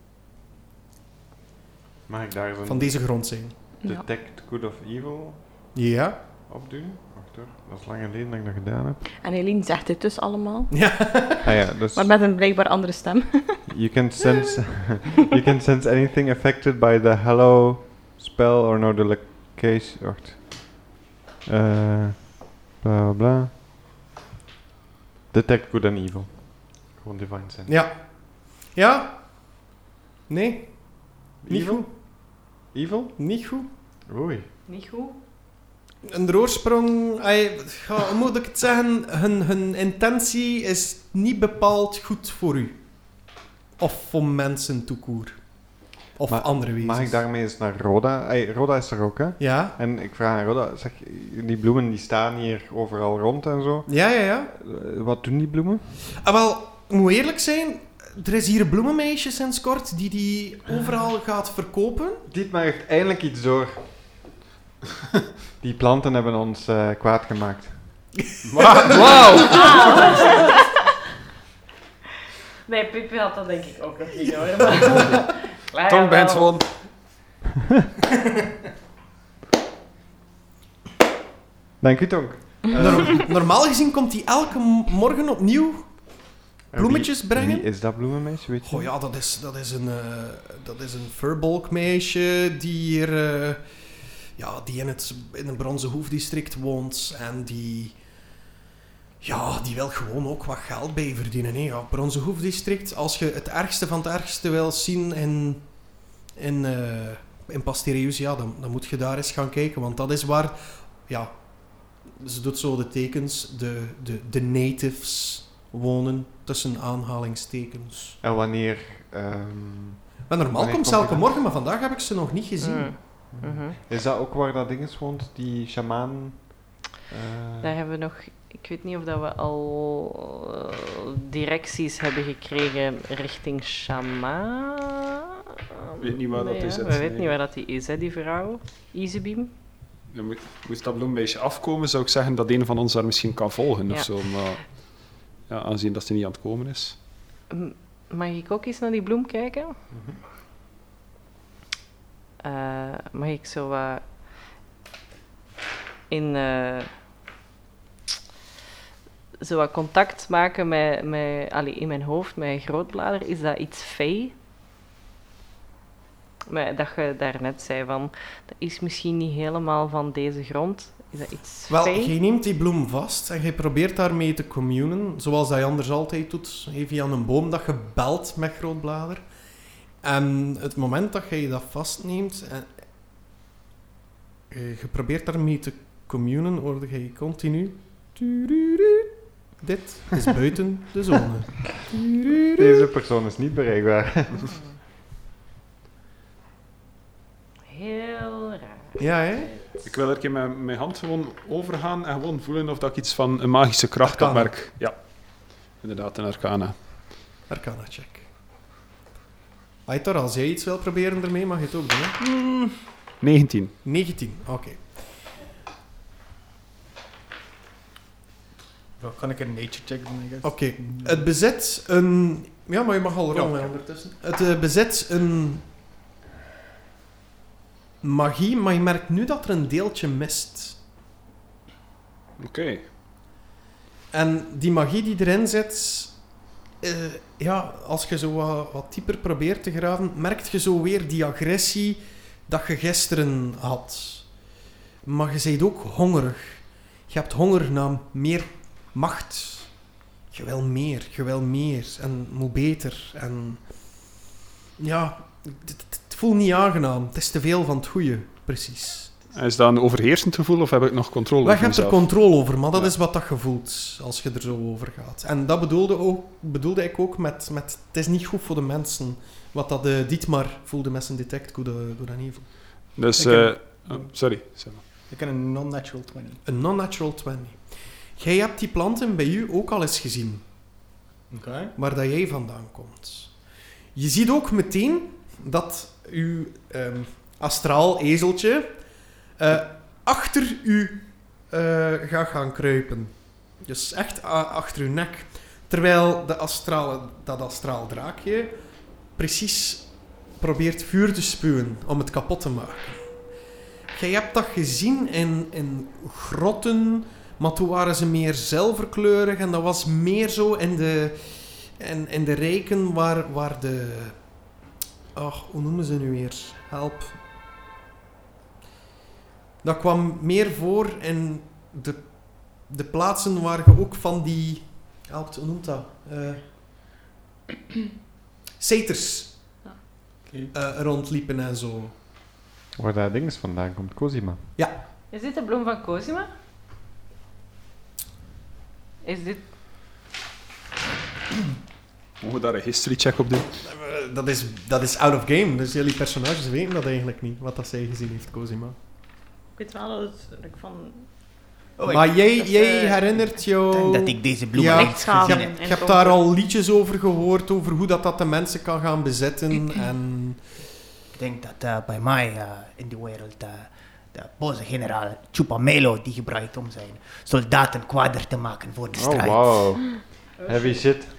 Mag ik daar zo'n van deze grond zijn. Ja. detect good of evil Ja. op doen? Wacht hoor, dat is lang geleden dat ik dat gedaan heb. En Eileen zegt dit dus allemaal, Ja. Ah ja, dus maar met een blijkbaar andere stem. you can sense you can sense anything affected by the hello spell or no the location. Wacht. Eh, bla bla bla. Detect good and evil. Gewoon divine sense. Ja. Ja? Nee? Niet Evil? goed? Evil? Niet goed? Oei. Niet goed? Een oorsprong, ay, ja, hoe moet ik het zeggen, hun, hun intentie is niet bepaald goed voor u. Of voor mensen toekoer. Of Maar andere wezens. Mag ik daarmee eens naar Roda? Ay, Roda is er ook, hè? Ja? En ik vraag aan Roda, zeg, die bloemen die staan hier overal rond en zo. Ja, ja, ja. Eh, Wat doen die bloemen? Ah, wel, ik moet eerlijk zijn, er is hier een bloemenmeisje sinds kort die die overal gaat verkopen. Dietmar heeft eindelijk iets door. Die planten hebben ons eh, kwaad gemaakt. Wauw! Nee, Pippi had dat denk ik ook nog niet hoor. Maar... Lara Tong bent wel. gewoon... Dank u, Tonk. Eh, Nor- normaal gezien komt hij elke m- morgen opnieuw en bloemetjes wie- brengen. Wie is dat bloemenmeisje, weet je? Oh ja, dat is, dat is een, eh dat is een furbolk meisje die hier, eh, ja, die in het, in het Bronzen Hoefdistrict woont en die, ja, die wil gewoon ook wat geld bij verdienen. Hè. Ja, Bronzen Hoefdistrict, als je het ergste van het ergste wil zien in, in, eh in Pastereus, ja, dan, dan moet je daar eens gaan kijken, want dat is waar, ja, ze doet zo de tekens, de, de, de natives wonen, tussen aanhalingstekens. En wanneer... ehm, Maar normaal Wanneer komt ze komt elke die morgen, maar vandaag heb ik ze nog niet gezien. Mm. Mhm. is dat ook waar dat ding is woont? Die shamaan? eh, Daar hebben we nog... Ik weet niet of dat we al eh, directies hebben gekregen richting Shaman. Weet niet waar dat is, We het, weten nee. niet waar dat die is, hè, die vrouw. Easybeam. Dan moet, moest dat bloembeestje afkomen, zou ik zeggen dat een van ons daar misschien kan volgen Ja. of zo. Maar ja, aanzien dat ze niet aan het komen is. M- Mag ik ook eens naar die bloem kijken? mhm. Eh, mag ik zo wat in eh, zo wat contact maken met, met allee, in mijn hoofd met grootblader? Is dat iets fey? Maar dat je daarnet zei van, dat is misschien niet helemaal van deze grond. Is dat iets Wel, fey? je neemt die bloem vast en je probeert daarmee te communen, zoals dat je anders altijd doet, even via een boom dat je belt met grootblader. En het moment dat je dat vastneemt en uh, je probeert daarmee te communen, hoorde je continu. Dit is buiten de zone. Deze persoon is niet bereikbaar. Heel raar. Ja, hè? Ik wil er een keer met mijn hand gewoon overgaan en gewoon voelen of dat ik iets van een magische kracht Arcana. opmerk. Ja, inderdaad, een arcana. Arcana check. Aitor, als jij iets wil proberen ermee, mag je het ook doen, hè? Mm, negentien. negentien, oké. Okay. Wel, kan ik een nature check doen? I guess? Oké, okay. Het bezit een... Ja, maar je mag al rollen Ja. ondertussen. Het uh, bezit een magie, maar je merkt nu dat er een deeltje mist. Oké. Okay. En die magie die erin zit... Uh, ja, als je zo wat, wat dieper probeert te graven, merk je zo weer die agressie dat je gisteren had. Maar je bent ook hongerig. Je hebt honger naar meer macht. Je wil meer, je wil meer. En moet beter. En ja, het, het voelt niet aangenaam. Het is te veel van het goede, precies. Is dat een overheersend gevoel of heb ik nog controle Maar over je hebt er mezelf? controle over, maar dat Ja. is wat dat je voelt als je er zo over gaat. En dat bedoelde, ook, bedoelde ik ook met, met... Het is niet goed voor de mensen. Wat dat uh, Dietmar voelde met zijn detect, goed dat evil. Dus, Ik heb- uh, oh, sorry. Zeg maar. Ik heb een non-natural twintig. Een non-natural twintig. Jij hebt die planten bij u ook al eens gezien, Oké. waar dat jij vandaan komt. Je ziet ook meteen dat uw um, astraal ezeltje uh, achter u uh, gaat gaan kruipen. Dus echt a- achter uw nek. Terwijl de astrale, dat astraal draakje precies probeert vuur te spuwen om het kapot te maken. Jij hebt dat gezien in, in grotten, maar toen waren ze meer zilverkleurig en dat was meer zo in de, in, in de rijken waar, waar de... Ach, hoe noemen ze nu weer? Help. Dat kwam meer voor in de, de plaatsen waar je ook van die... Help, hoe noemt dat? Uh, Satyrs Okay. uh, rondliepen en zo. Waar dat ding is vandaan komt, Cosima. Is dit de bloem van Cosima? Is dit... Mogen we daar een history check op doen? Uh, dat, is, dat is out of game, dus jullie personages weten dat eigenlijk niet, wat dat zij gezien heeft, Cosima. Ik weet wel dat het like, van... Oh, maar ik jij, dat, jij eh, herinnert jou... denk dat ik deze bloemen Ja, reeds Gaven. Je gezien hebt, heb. je hebt daar al liedjes over gehoord, over hoe dat, dat de mensen kan gaan bezitten. En Ik denk dat uh, bij mij uh, in de wereld uh, de boze generaal Chupamelo die gebruikt om zijn soldaten kwader te maken voor de Oh, strijd. wow. Heavy shit.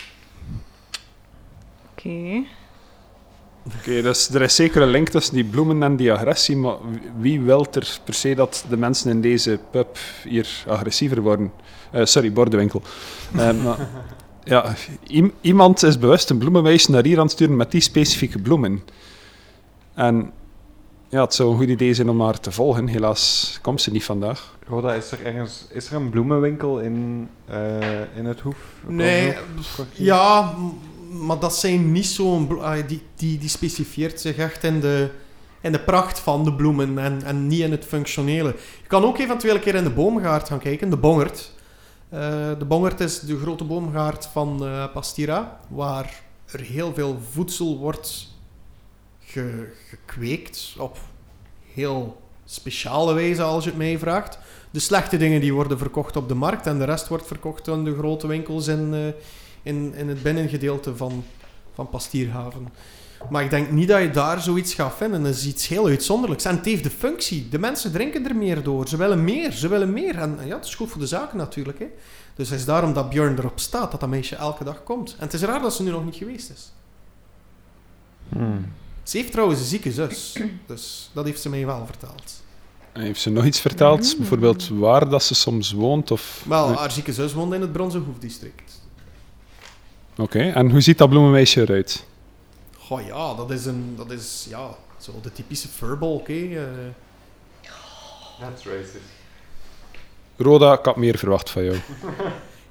Oké. Okay. Oké, okay, dus er is zeker een link tussen die bloemen en die agressie, maar wie wil er per se dat de mensen in deze pub hier agressiever worden? Uh, sorry, bordenwinkel. Uh, maar, ja, i- iemand is bewust een bloemenmeisje naar hier aan het sturen met die specifieke bloemen. En ja, het zou een goed idee zijn om haar te volgen. Helaas komt ze niet vandaag. Roda, is er ergens is er een bloemenwinkel in, uh, in het hoef? nee, Hoef? ja, m- maar dat zijn niet zo'n... blo- ah, die, die, die specifieert zich echt in de, in de pracht van de bloemen en, en niet in het functionele. Je kan ook eventueel een keer in de boomgaard gaan kijken, de bongert. Uh, de bongert is de grote boomgaard van uh, Pastira, waar er heel veel voedsel wordt ge, gekweekt op heel speciale wijze, als je het mij vraagt. De slechte dingen die worden verkocht op de markt en de rest wordt verkocht in de grote winkels in, uh, in, in het binnengedeelte van, van Pastierhaven. Maar ik denk niet dat je daar zoiets gaat vinden. Dat is iets heel uitzonderlijks. En het heeft de functie. De mensen drinken er meer door. Ze willen meer, ze willen meer. En, en ja, het is goed voor de zaken natuurlijk. Hè. Dus het is daarom dat Björn erop staat, dat dat meisje elke dag komt. En het is raar dat ze nu nog niet geweest is. Hmm. Ze heeft trouwens een zieke zus. Dus dat heeft ze mij wel verteld. En heeft ze nog iets verteld? Bijvoorbeeld waar dat ze soms woont? Of... Wel, Nee. haar zieke zus woont in het Bronzen Hoefdistrict. Oké, okay. En hoe ziet dat bloemenmeisje eruit? Goh ja, dat is een... Dat is, ja, zo de typische furball, oké. Okay? Uh, That's racist. Roda, ik had meer verwacht van jou.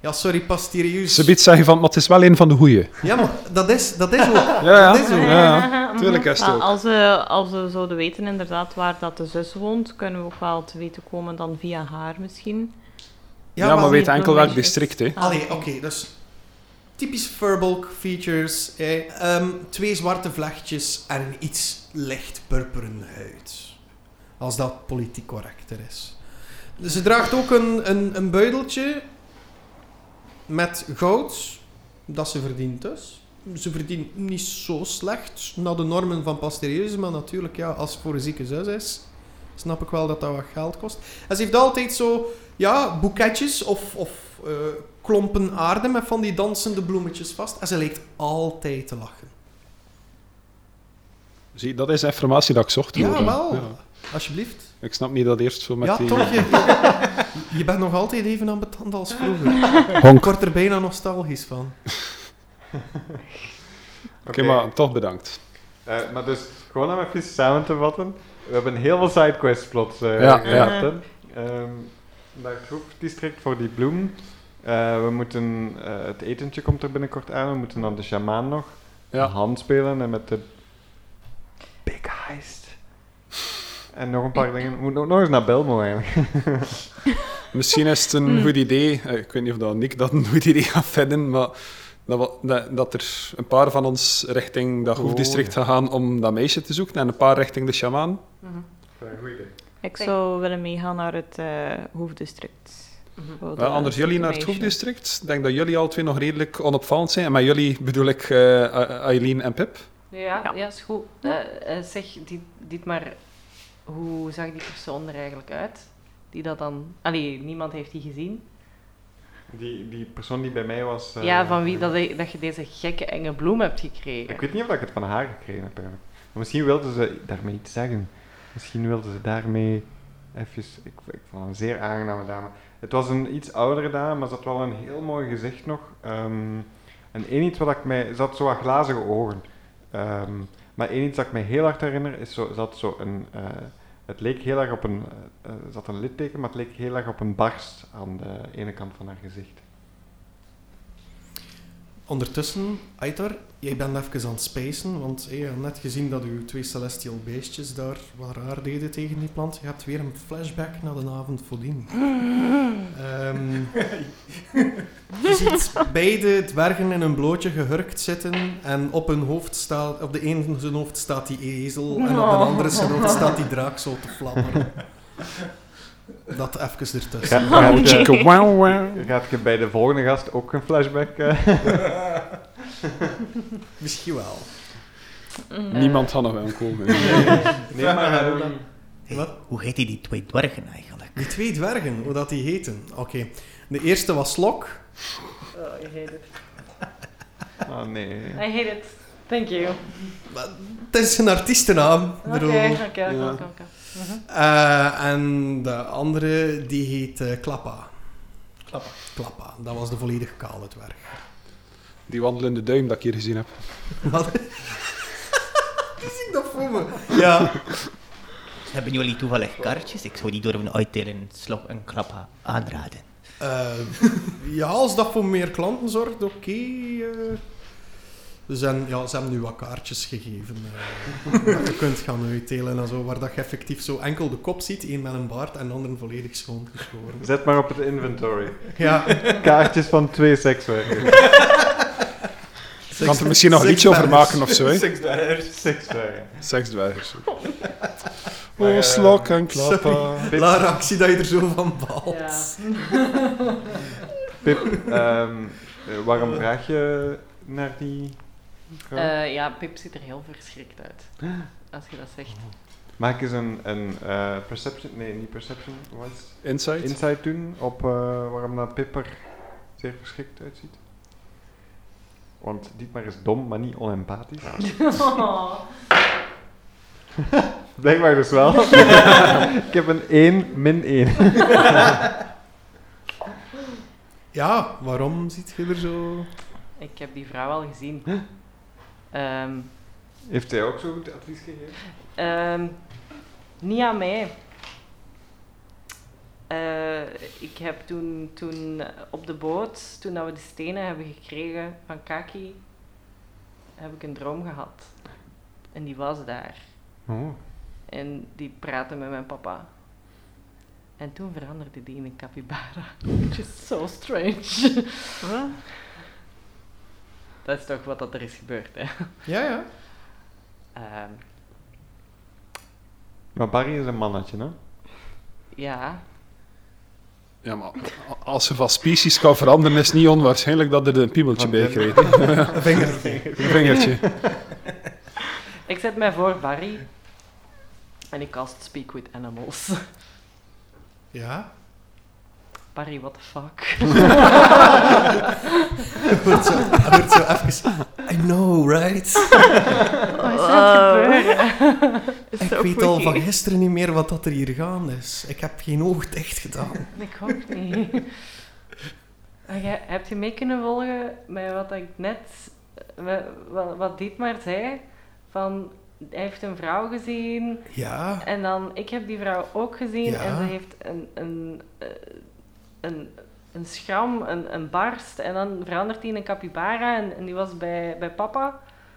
Ja, sorry, Pasteurieus. Ze biedt zeggen van, maar het is wel een van de goeie. Ja, maar dat is, dat is ook. Ja, ja. Dat is ook. Ja, ja. Tuurlijk is het Maar ook. als, we, als we zouden weten inderdaad waar dat de zus woont, kunnen we ook wel te weten komen dan via haar misschien. Ja, maar wel, weet niet enkel welk bloemetjes. district, hè. Ah, Allee, oké, oké. dus typisch Furbolg features. Eh, ehm, twee zwarte vlechtjes en een iets licht purperen huid. Als dat politiek correcter is. Ze draagt ook een, een, een buideltje met goud dat ze verdient dus. Ze verdient niet zo slecht naar de normen van Pasteurieus, maar natuurlijk, ja, als het voor een zieke zus is, snap ik wel dat dat wat geld kost. En ze heeft altijd zo, ja, boeketjes of, of eh, klompen aarde met van die dansende bloemetjes vast. En ze lijkt altijd te lachen. Zie, dat is informatie dat ik zocht. Ja, hoor. wel. Ja. Alsjeblieft. Ik snap niet dat eerst zo met Ja, die... toch? Je, je bent nog altijd even ambetant als vroeger. Honk. Ik word er bijna nostalgisch van. Oké, maar toch bedankt. Uh, maar dus, gewoon om even samen te vatten. We hebben heel veel sidequests plots uh, Ja, gehad. ja. hè. Um, naar het hoofddistrict voor die bloem. Uh, we moeten, uh, het etentje komt er binnenkort aan. We moeten dan de shamaan nog Ja. een hand spelen en met de big heist. En nog een paar dingen. We moeten ook nog eens naar Belmo eigenlijk. Misschien is het een goed idee, eh, ik weet niet of dat Nick dat een goed idee gaat vinden, maar dat, we- dat, dat er een paar van ons richting dat Oh, hoofddistrict ja. gaan gaan om dat meisje te zoeken en een paar richting de shamaan. Goed idee. Ik zou willen meegaan naar het uh, hoofddistrict. Mhm. Wou Wel, dat anders jullie naar het meisje. hoofddistrict. Ik denk dat jullie al twee nog redelijk onopvallend zijn. En met jullie bedoel ik eh, Eileen en Pip. Ja, Ja. ja, is goed. Eh, eh, zeg, dit, dit maar, hoe zag die persoon er eigenlijk uit? Die dat dan... Allee, niemand heeft die gezien. Die, die persoon die bij mij was... uh, Ja, van wie dat, je- dat je deze gekke enge bloem hebt gekregen. Ik weet niet of ik het van haar gekregen heb eigenlijk. Maar misschien wilde ze daarmee iets zeggen. Misschien wilde ze daarmee even... Ik, ik vond haar een zeer aangename dame. Het was een iets oudere dame, maar ze had wel een heel mooi gezicht nog. Um, en één iets wat ik mij... Ze had zo wat glazige ogen. Um, maar één iets dat ik mij heel hard herinner, is zo... Ze had zo een... Uh, het leek heel erg op een... Uh, ze had een litteken, maar het leek heel erg op een barst aan de ene kant van haar gezicht. Ondertussen, Aitor, jij bent even aan het spacen, want hey, je hebt net gezien dat uw twee celestial beestjes daar wat raar deden tegen die plant. Je hebt weer een flashback naar de avond voordien. um, je ziet beide dwergen in een blootje gehurkt zitten en op hun hoofd staat, op de ene zijn hoofd staat die ezel en op de andere zijn hoofd staat die draak zo te fladderen. Dat even ertussen. Ga, gaat, je, Chicka wow wow. gaat je bij de volgende gast ook een flashback? Uh? Misschien wel. Mm. Niemand had nog wel komen. Nee, maar... Uh, Hey, Wat? hoe heet die, die twee dwergen eigenlijk? Die twee dwergen, hoe dat die heten. Oké. De eerste was Slok. Oh, I hate it. oh nee. I hate it. Thank you. Maar het is een artiestennaam. Ik Oké, bedoel. oké, oké, Ja. oké, oké. Mhm. Eh, en de andere, die heet eh, Klappa. Klappa. Klappa. Dat was de volledig kale dwerg. Die wandelende duim dat ik hier gezien heb. Wat? Zie ik dat voor me? Ja. Hebben jullie toevallig kaartjes? Ik zou die durven uitdelen, slok en klappa aanraden. Eh, ja, als dat voor meer klanten zorgt, oké. eh. Ze zijn- ja, ze hebben nu wat kaartjes gegeven. eh, dat je kunt gaan uitdelen en zo, waar dat je effectief zo enkel de kop ziet, één met een baard en de ander volledig schoongeschoren. Zet maar op het inventory. Ja. Kaartjes van twee sekswerkers. Je kan er misschien nog een liedje over maken of zo, hè? Sekswerkers. Sekswerkers. Seksdwergers. Maar, Oh, eh, slok en klappa. Pip, Lara, ik zie dat je er zo van baalt. Ja. Pip um, uh, waarom vraag je naar die vrouw? Eh, ja, Pip ziet er heel verschrikt uit. Als je dat zegt. Maak eens een, een uh, perception, nee niet perception, wat is het? Insight? Insight doen op uh, waarom dat Pip er zeer verschrikt uitziet. Want Dietmar is dom, maar niet onempathisch. Blijkbaar dus wel. Ik heb een één min één. Ja, waarom ziet je er zo... Ik heb die vrouw al gezien. Ehm, Heeft hij ook zo goed advies gegeven? ehm, niet aan mij. Uh, ik heb toen, toen op de boot, toen dat we de stenen hebben gekregen van Kaki, heb ik een droom gehad. En die was daar. Oh. En die praatte met mijn papa. En toen veranderde die in een capybara. Which is so strange. Wat? Dat is toch wat dat er is gebeurd, hè? Ja, ja. Um, Maar Barry is een mannetje, hè? ja. Ja, maar als ze van species kan veranderen, is het niet onwaarschijnlijk dat er een piebeltje bij krijgt. Een vinger. Een vingertje. Ik zet mij voor Barry. En ik cast Speak with Animals. Ja. Barry, what the fuck? Hij wordt zo, hij wordt zo even... I know, right? Wat is er gebeuren? Ik weet al van gisteren niet meer wat dat er hier gaande is. Ik heb geen oog dicht gedaan. Ik ook niet. En jij, heb je mee kunnen volgen met wat ik net... Wat, wat Dietmar zei? Van, hij heeft een vrouw gezien. Ja. En dan, ik heb die vrouw ook gezien. Ja. En ze heeft een... een, een een schram, een, een barst, en dan verandert hij in een capybara en, en die was bij, bij papa.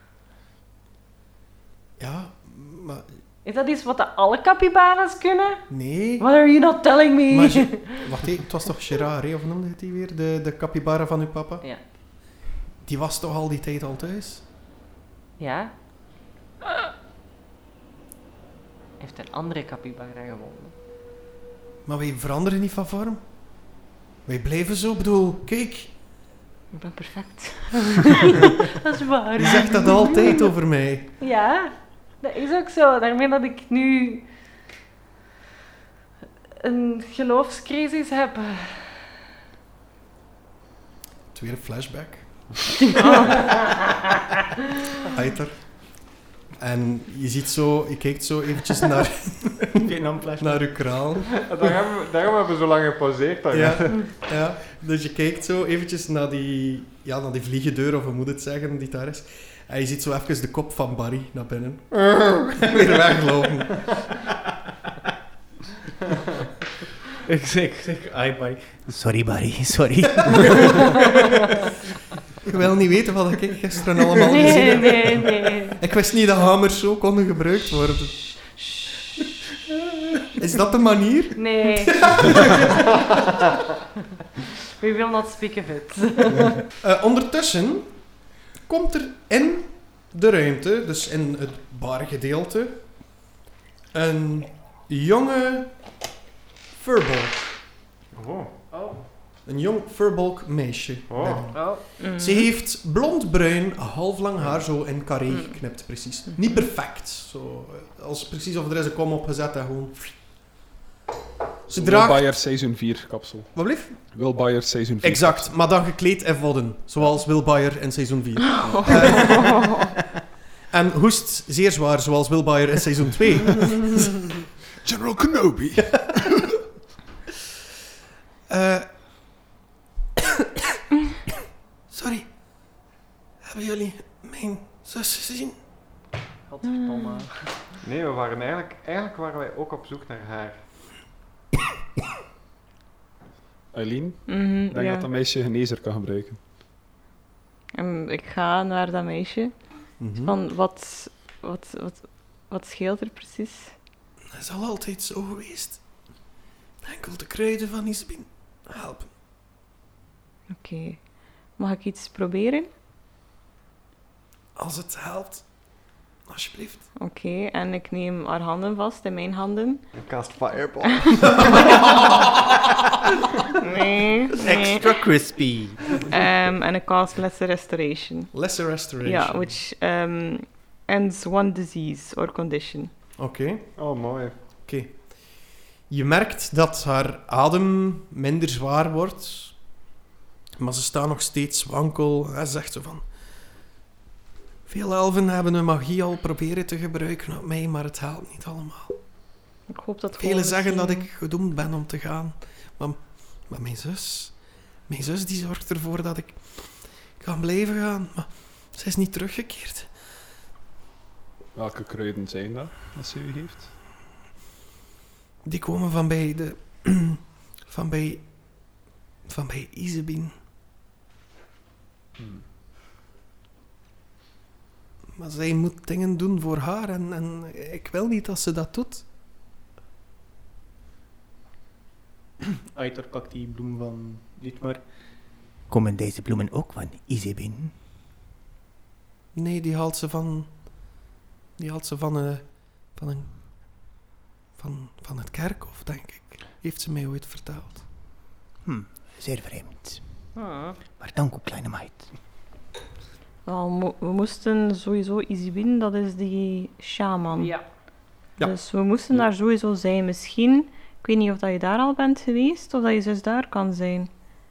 Ja, maar... Is dat iets wat de alle capybaras kunnen? Nee. What are you not telling me? Maar je, wacht even, het was toch Gerard, hè? Of noemde het die weer? De, de capybara van uw papa? Ja. Die was toch al die tijd al thuis? Ja. Hij heeft een andere capybara gevonden. Maar wij veranderen niet van vorm. Wij blijven zo, bedoel, kijk. Ik ben perfect. Dat is waar. Je zegt dat altijd over mij. Ja, dat is ook zo. Daarmee dat ik nu een geloofscrisis heb. Tweede flashback. Heiter. En je ziet zo, je kijkt zo eventjes naar, naar uw kraal. Daar hebben we, daarom hebben we zo lang gepauzeerd. Dan, Ja, ja, dus je kijkt zo eventjes naar die, ja, naar die vliegendeur, of hoe moet het zeggen, die daar is. En je ziet zo even de kop van Barry naar binnen. Weer weglopen. Ik zeg, zeg, ai, Barry. Sorry, Barry, sorry. Ik wil niet weten wat ik gisteren allemaal gezien Nee, heb. nee, nee. Ik wist niet dat hamers zo konden gebruikt worden. Is dat de manier? Nee. We will not speak of it. Uh, ondertussen komt er in de ruimte, dus in het bargedeelte, een jonge furbolg. Oh. Oh. Een jong furbolg meisje. Oh. binnen. Oh. Ze heeft blond-bruin, half lang haar zo in carré geknipt, precies. Niet perfect. Zo, eh, als precies of er is een kom opgezet en gewoon... Ze Will draagt... Byers seizoen vier kapsel. Wat blieft? Will Byers seizoen vier. Exact, maar dan gekleed in vodden. Zoals Will Byer in seizoen vier. Uh, en hoest zeer zwaar, zoals Will Byer in seizoen twee. General Kenobi. Uh, sorry. Hebben jullie mijn zus gezien? Godverdomme. Nee, we waren eigenlijk, eigenlijk waren wij ook op zoek naar haar. Eileen, Mhm, ik denk ja. dat dat meisje genezer kan gebruiken. En ik ga naar dat meisje. Mm-hmm. Van wat, wat, wat, wat scheelt er precies? Dat is al altijd zo geweest. Enkel de kruiden van Isbin helpen. Oké. Okay. Mag ik iets proberen? Als het helpt. Alsjeblieft. Oké, okay. En ik neem haar handen vast in mijn handen. Een cast fireball. Nee, nee. Extra crispy. Um, en ik cast Lesser Restoration. Lesser Restoration. Ja, yeah, which um, ends one disease or condition. Oké. Okay. Oh, mooi. Oké. Okay. Je merkt dat haar adem minder zwaar wordt. Maar ze staat nog steeds wankel. Hij zegt zo van... Veel elfen hebben hun magie al proberen te gebruiken op mij, maar het helpt niet allemaal. Ik hoop dat Velen zeggen misschien... dat ik gedoemd ben om te gaan. Maar, maar mijn zus... Mijn zus die zorgt ervoor dat ik kan blijven gaan. Maar ze is niet teruggekeerd. Welke kruiden zijn dat, dat ze u heeft? Die komen van bij de... Van bij... Van bij Isabin. Hmm. Maar zij moet dingen doen voor haar en, en ik wil niet dat ze dat doet. Aitor pakt die bloem van Dietmar. Komen deze bloemen ook van Isabin? Nee, die haalt ze van... Die haalt ze van, een van een... Van, van het kerkhof, denk ik. Heeft ze mij ooit verteld. Hm, zeer vreemd. Ah. Maar dank u, kleine meid. Wel, mo- we moesten sowieso Isibin, dat is die shaman. Ja. Ja. Dus we moesten daar sowieso zijn. Misschien, ik weet niet of dat je daar al bent geweest, of dat je zus daar kan zijn.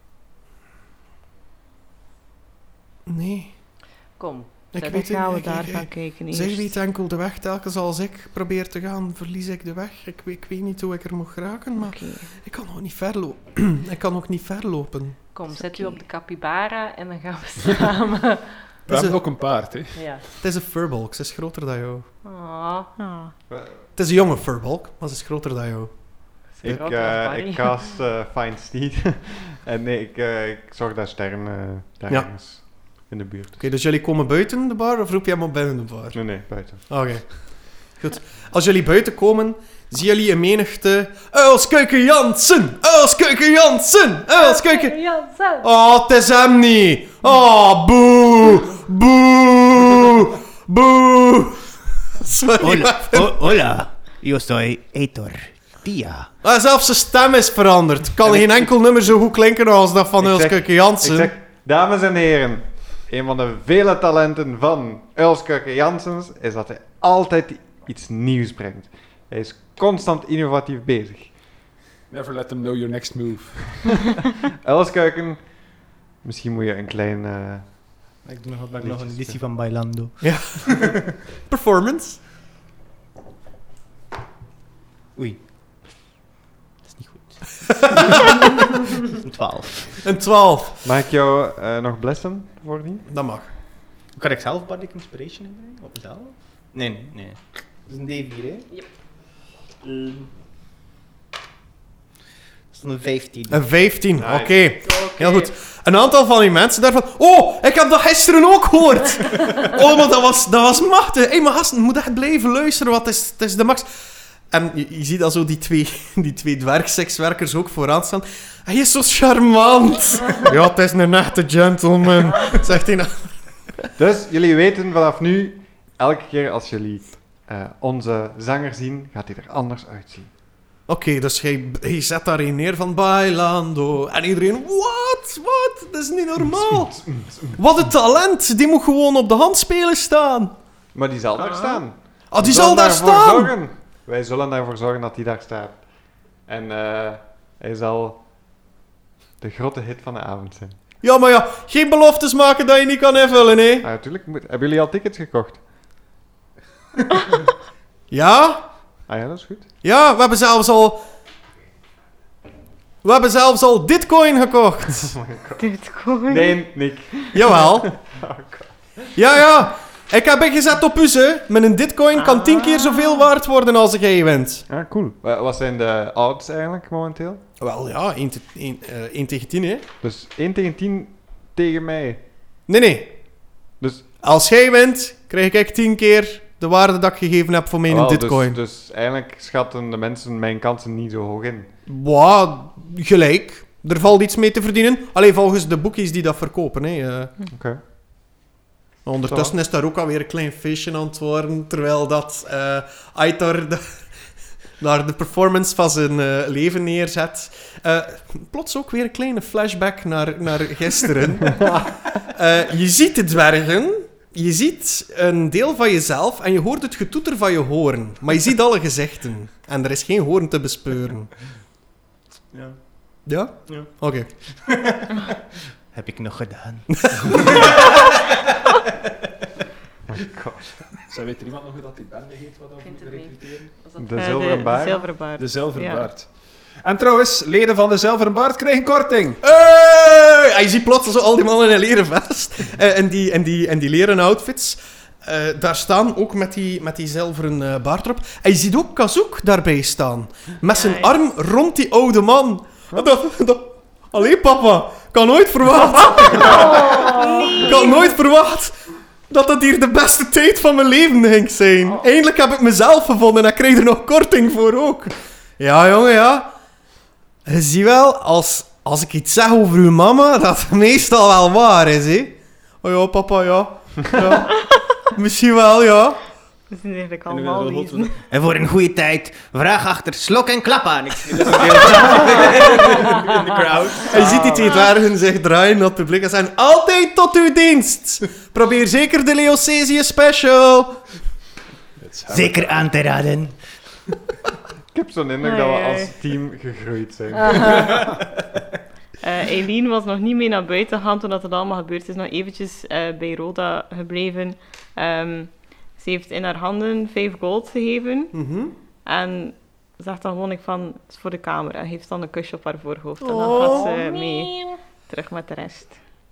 Nee. Kom. Ik Zet- weet Dan gaan we ik- ik- daar ik- gaan kijken eerst. Zij weet enkel de weg. Telkens als ik probeer te gaan, verlies ik de weg. Ik, weet- ik weet niet hoe ik er moet geraken, maar Oké. ik kan nog niet ver lopen. ik kan nog niet ver lopen. Kom, zet u Oké. op de capybara en dan gaan we samen. We is hebben een- ook een paard, hè. Ja. Het is een furbolg. Ze is groter dan jou. Oh, Ah. Het is een jonge furbolg, maar ze is groter dan jou. Ik, groter dan eh, Barry. ik cast uh, Find Steed. en nee, ik, uh, ik zorg dat Stern uh, daar Ja. ergens in de buurt is. Oké, dus jullie komen buiten de bar of roep je hem op binnen de bar? Nee, nee, buiten. Oké. Goed. Als jullie buiten komen, zien jullie een menigte... Uilskeuken Jansen! Uilskeuken Jansen! Uilskeuken... Ja, zo. Oh, het is hem niet! Oh, boe! Boe! Boe! Sorry. Hola, ho- hola. Yo soy Aitor. Tia. Ah, zelfs zijn stem is veranderd. Kan En geen ik- enkel nummer zo goed klinken als dat van Ik zeg- Uilskeuken Ik Jansen. zeg, dames en heren, een van de vele talenten van Uilskeuken Janssens is dat hij altijd iets nieuws brengt. Hij is constant innovatief bezig. Never let them know your next move. Uilskeuken, misschien moet je een klein... eh, Ik doe nog, nog een Liedjes, editie van Bailando. Performance. Oei. Dat is niet goed. Een twaalf. Een twaalf. Mag ik jou eh, nog blessen voordien? Dat mag. Kan ik zelf Bardic Inspiration inbrengen? Op mezelf? Nee, nee, nee. Dat is een D vier, hè? Yep. Ehm. Dat is een vijftien. Een vijftien, Nice. oké. Heel goed. Een aantal van die mensen daarvan... Oh, ik heb dat gisteren ook gehoord. Oh, maar dat was, dat was machtig. Hé, hey, maar gasten, je moet echt blijven luisteren, want het is, het is de max. En je, je ziet al zo die twee, die twee dwergsekswerkers ook vooraan staan. Hij is zo charmant. Ja, het is een echte gentleman, zegt hij nou. Dus jullie weten vanaf nu, elke keer als jullie eh, onze zanger zien, gaat hij er anders uitzien. Oké, dus hij, hij zet daar een neer van Bailando. En iedereen, wat? Wat? Dat is niet normaal. Wat een talent. Die moet gewoon op de handspelen staan. Maar die zal daar staan. Ah, die We zal zullen daar daarvoor staan. Zorgen. Wij zullen ervoor zorgen dat hij daar staat. En eh, hij zal de grote hit van de avond zijn. Ja, maar ja, geen beloftes maken dat je niet kan invullen, hè? Ah, natuurlijk. Moet... Hebben jullie al tickets gekocht? Ja? Ah ja, dat is goed. Ja, we hebben zelfs al... We hebben zelfs al Ditcoin gekocht. Dit gewoon. Nee, Nick. Jawel. Oh, God. Ja, ja. Ik heb ingezet op u, hè. Met een Ditcoin kan tien keer zoveel waard worden als jij wint. Ah, cool. Wa- Wat zijn de odds eigenlijk momenteel? Wel, ja, één tegen tien, hè. Dus één tegen tien tegen mij. Nee, nee. Dus, Als jij wint, krijg ik tien keer de waarde dat ik gegeven heb voor mijn wel, Ditcoin. Dus, dus eigenlijk schatten de mensen mijn kansen niet zo hoog in. Wow, gelijk. Er valt iets mee te verdienen. Alleen volgens de boekies die dat verkopen, hè. eh. Oké. Ondertussen is daar ook alweer een klein feestje aan het worden, terwijl dat eh Aitor de, daar de performance van zijn eh, leven neerzet. Eh, plots ook weer een kleine flashback naar, naar gisteren. Eh, je ziet de dwergen, je ziet een deel van jezelf en je hoort het getoeter van je hoorn. Maar je ziet alle gezichten en er is geen hoorn te bespeuren. Ja. Ja? Ja. Oké. Heb ik nog gedaan. Zij weet er iemand nog hoe dat die bende heet, wat Ik we vind moeten het niet. recruteren? Was dat- De Eh, zilveren de, baard. De zilveren baard. De Zilveren Ja. Baard. En trouwens, leden van de Zilveren Baard krijgen korting. Hey! En je ziet plots zo al die mannen in een leren vest. Eh, en, die, en, die, en die leren outfits. Eh, daar staan, ook met die, met die zilveren eh, baard erop. En je ziet ook Kazoek daarbij staan. Met zijn Ja, ja. arm rond die oude man. Dat, dat... Allee, papa. Ik had nooit verwacht. Ik had nooit verwacht dat dat hier de beste tijd van mijn leven ging zijn. Oh. Eindelijk heb ik mezelf gevonden en ik krijg er nog korting voor ook. Ja, jongen, ja. Je ziet wel, als, als ik iets zeg over uw mama, dat het meestal wel waar is, hè. Oh ja, papa, ja. ja. Misschien wel, ja. We zijn eigenlijk En nu allemaal wil wezen. En voor een goede tijd, vraag achter slok en klap aan. Ik zie dat een deel in de crowd. En je ziet die twee dwergen zich draaien naar het publiek en zeggen: altijd tot uw dienst. Probeer zeker de Leocesië special. Zeker aan te raden. Ik heb zo'n indruk Ai, dat we ai. als team gegroeid zijn. Eh Eileen was nog niet mee naar buiten gegaan toen dat het allemaal gebeurd is. Nog eventjes eh, bij Roda gebleven. Ehm, ze heeft in haar handen vijf gold gegeven. Mhm. En zegt dan gewoon ik van, het is voor de kamer. En geeft dan een kusje op haar voorhoofd. En dan gaat ze mee terug met de rest.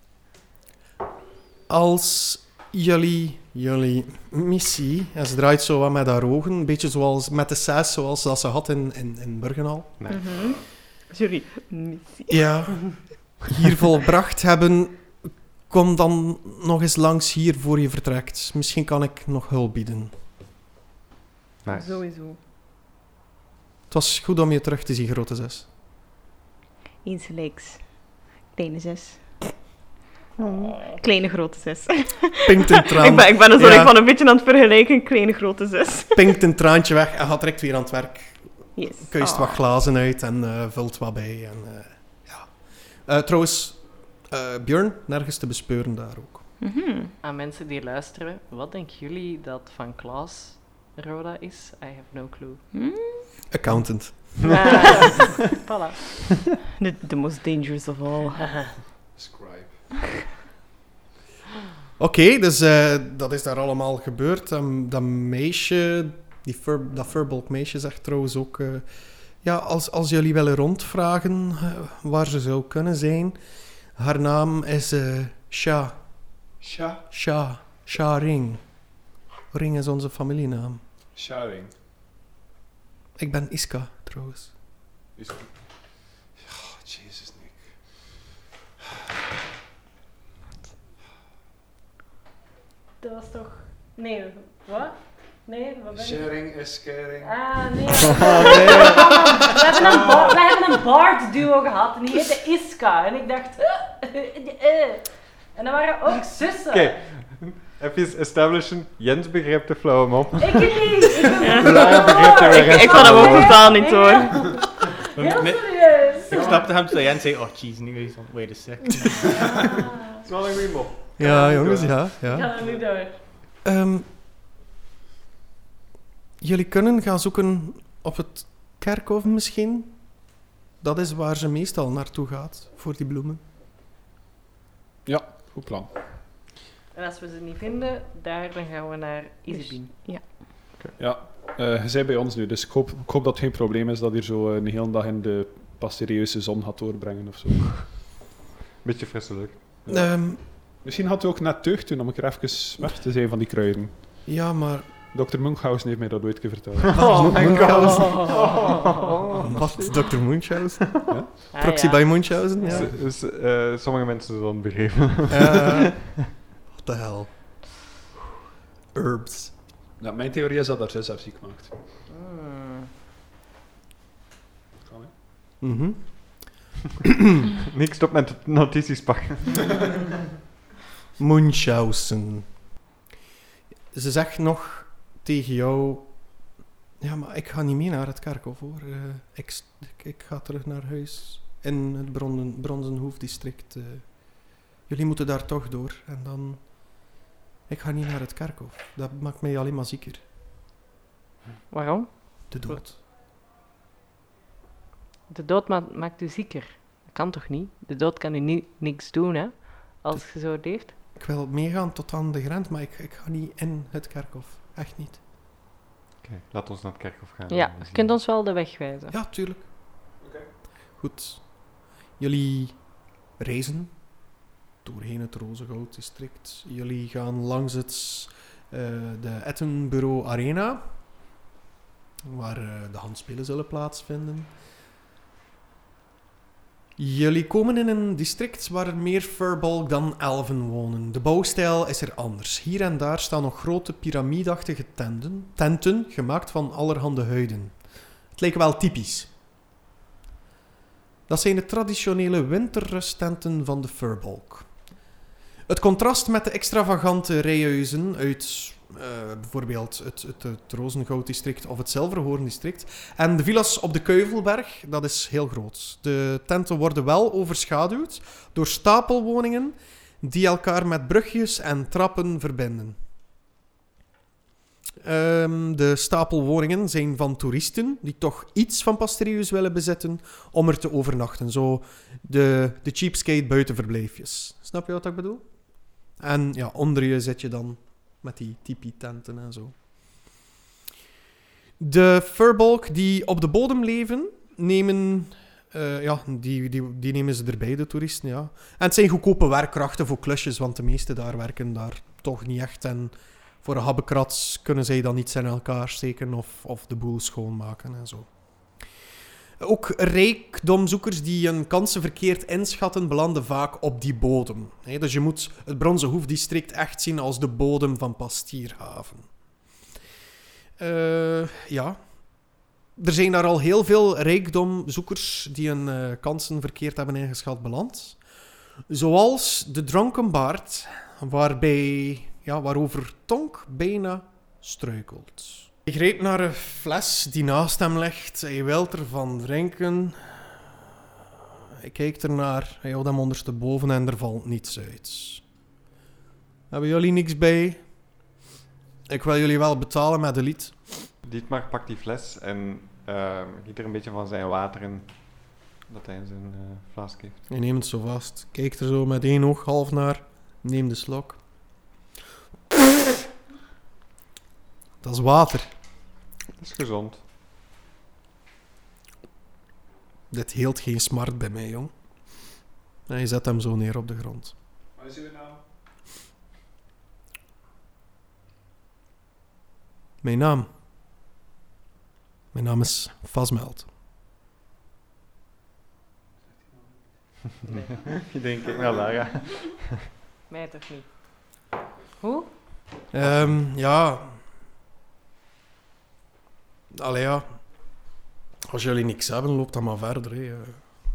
Als jullie, jullie missie, en ze draait zo wat met haar ogen, een beetje zoals met de zes zoals dat ze had in, in, in Burgenal. Nee. Mhm. Jullie missie. Ja, hier volbracht hebben, kom dan nog eens langs hier voor je vertrekt. Misschien kan ik nog hulp bieden. Nice. Sowieso. Het was goed om je terug te zien, grote zes. Eens gelijks. Kleine zes. Kleine grote zes. Pinkt een traan, ik, ben, ik ben er zo Ja. van een beetje aan het vergelijken. Kleine grote zes. pinkt een traantje weg en gaat direct weer aan het werk. Yes. Kuist wat glazen uit en eh, vult wat bij. En, eh, ja. Eh, trouwens, eh Björn, nergens te bespeuren daar ook. Mhm. Aan mensen die luisteren, wat denken jullie dat van Klaas Roda is? I have no clue. Hmm? Accountant. Ah, voilà. The, the most dangerous of all. Scribe. Oké, dus eh, dat is daar allemaal gebeurd. En dat meisje, die fur, dat furbolg meisje zegt trouwens ook... eh, ja, als, als jullie willen rondvragen eh, waar ze zou kunnen zijn. Haar naam is eh Sha. Sha. Sha. Sha Ring. Ring is onze familienaam. Sharing. Ik ben Iska, trouwens. Is... Oh, Jezus, Nick. Dat was toch... Nee, wat? Nee, wat ben ik? Sharing is caring. Ah, nee. We, hebben een bar- we hebben een bard duo gehad en die heette Iska. En ik dacht... eh, eh, eh. En dat waren ook zussen. Oké, even establishen. Jens begrijpt de flauwe mop. Ik niet. Ik ben De Lara begrijpt er weer Ik, ik kan hem ook totaal niet hoor. Heel Nee. serieus. Ik snapte hem toen Jens zei, oh jeez, nu is het, wait a sec. Het is wel een goede mop. Ja, jongens, ja. Ik ja. ga er nu door. Ehm, jullie kunnen gaan zoeken op het kerkhof misschien. Dat is waar ze meestal naartoe gaat, voor die bloemen. Ja, goed plan. En als we ze niet vinden, daar dan gaan we naar Isabien. Ja, eh, je bent bij ons nu, dus ik hoop, ik hoop dat het geen probleem is dat hier zo eh, een hele dag in de pasterieuze zon gaat doorbrengen of zo. Beetje frisselijk. Ja. Ehm, Misschien had u ook net teug toen om ik er even weg te zijn van die kruiden. ja, maar... dokter Munchausen heeft mij dat ooit een keer verteld. Oh, my god. Oh. Wat? dokter Munchausen? Ah, Proxy ja. bij Munchausen? Ja. Dus, dus, eh, sommige mensen zullen het begrijpen. Uh, what the hell? Herbs. Nou, mijn theorie is dat dat zes haar ziek maakt. Hmm. Kan, hè? Mhm. Niks stop met notities pakken. Munchausen. Ze zegt nog tegen jou... Ja, maar ik ga niet mee naar het kerkhof, hoor. Eh, ik, st- ik, ik ga terug naar huis. In het Bronnen, Bronzenhoefdistrict. eh. jullie moeten daar toch door. En dan... Ik ga niet naar het kerkhof. Dat maakt mij alleen maar zieker. Waarom? De dood. De dood ma- maakt u zieker. Dat kan toch niet? De dood kan u ni- niks doen, hè? Als je zo leeft. Ik wil meegaan tot aan de grens, maar ik, ik ga niet in het kerkhof. Echt niet. Oké, laat ons naar het kerkhof gaan. Ja, je kunt ons wel de weg wijzen. Ja, tuurlijk. Goed. Jullie reizen doorheen het Rozengoud-district. Jullie gaan langs het, eh, de Edinburgh Arena, waar eh, de handspelen zullen plaatsvinden. Jullie komen in een district waar er meer Furbolg dan elfen wonen. De bouwstijl is er anders. Hier en daar staan nog grote piramidachtige tenten, tenten gemaakt van allerhande huiden. Het lijkt wel typisch. Dat zijn de traditionele winterrusttenten van de Furbolg. Het contrast met de extravagante rijhuizen uit uh, bijvoorbeeld het, het, het Rozengoud-district of het Zilverhoorn-district en de villa's op de Kuivelberg, dat is heel groot. De tenten worden wel overschaduwd door stapelwoningen die elkaar met brugjes en trappen verbinden. Um, de stapelwoningen zijn van toeristen die toch iets van Pastereus willen bezitten om er te overnachten. Zo de, de cheapskate buitenverblijfjes. Snap je wat ik bedoel? En ja, onder je zit je dan met die tipi-tenten en zo. De Furbolg die op de bodem leven, nemen, uh, ja, die, die, die nemen ze erbij, de toeristen. Ja. En het zijn goedkope werkkrachten voor klusjes, want de meesten daar werken daar toch niet echt. En voor een habbekrats kunnen zij dan iets in elkaar steken of, of de boel schoonmaken en zo. Ook rijkdomzoekers die hun kansen verkeerd inschatten, belanden vaak op die bodem. He, dus je moet het Bronzen Hoefdistrict echt zien als de bodem van Pastierhaven. Uh, ja. Er zijn daar al heel veel rijkdomzoekers die hun uh, kansen verkeerd hebben ingeschat beland. Zoals de Dronken Baard, waarbij, ja, waarover Tonk bijna struikelt. Hij grijpt naar een fles die naast hem ligt. Hij wil ervan drinken. Hij kijkt ernaar. Hij houdt hem ondersteboven en er valt niets uit. Hebben jullie niks bij? Ik wil jullie wel betalen met de lied. Dietmar pakt die fles en uh, giet er een beetje van zijn water in. Dat hij in zijn uh, fles heeft. Hij neemt het zo vast. Kijkt er zo met één oog half naar. Neemt de slok. Dat is water. Dat is gezond. Dit heelt geen smart bij mij, jong. En je zet hem zo neer op de grond. Wat is uw naam? Mijn naam? Mijn naam is Fasmeld. Nee. Iedereen kijkt naar Lara. Mij toch niet. Hoe? Um, ja... Allee, ja. Als jullie niks hebben, loopt dat maar verder. Hè. Ik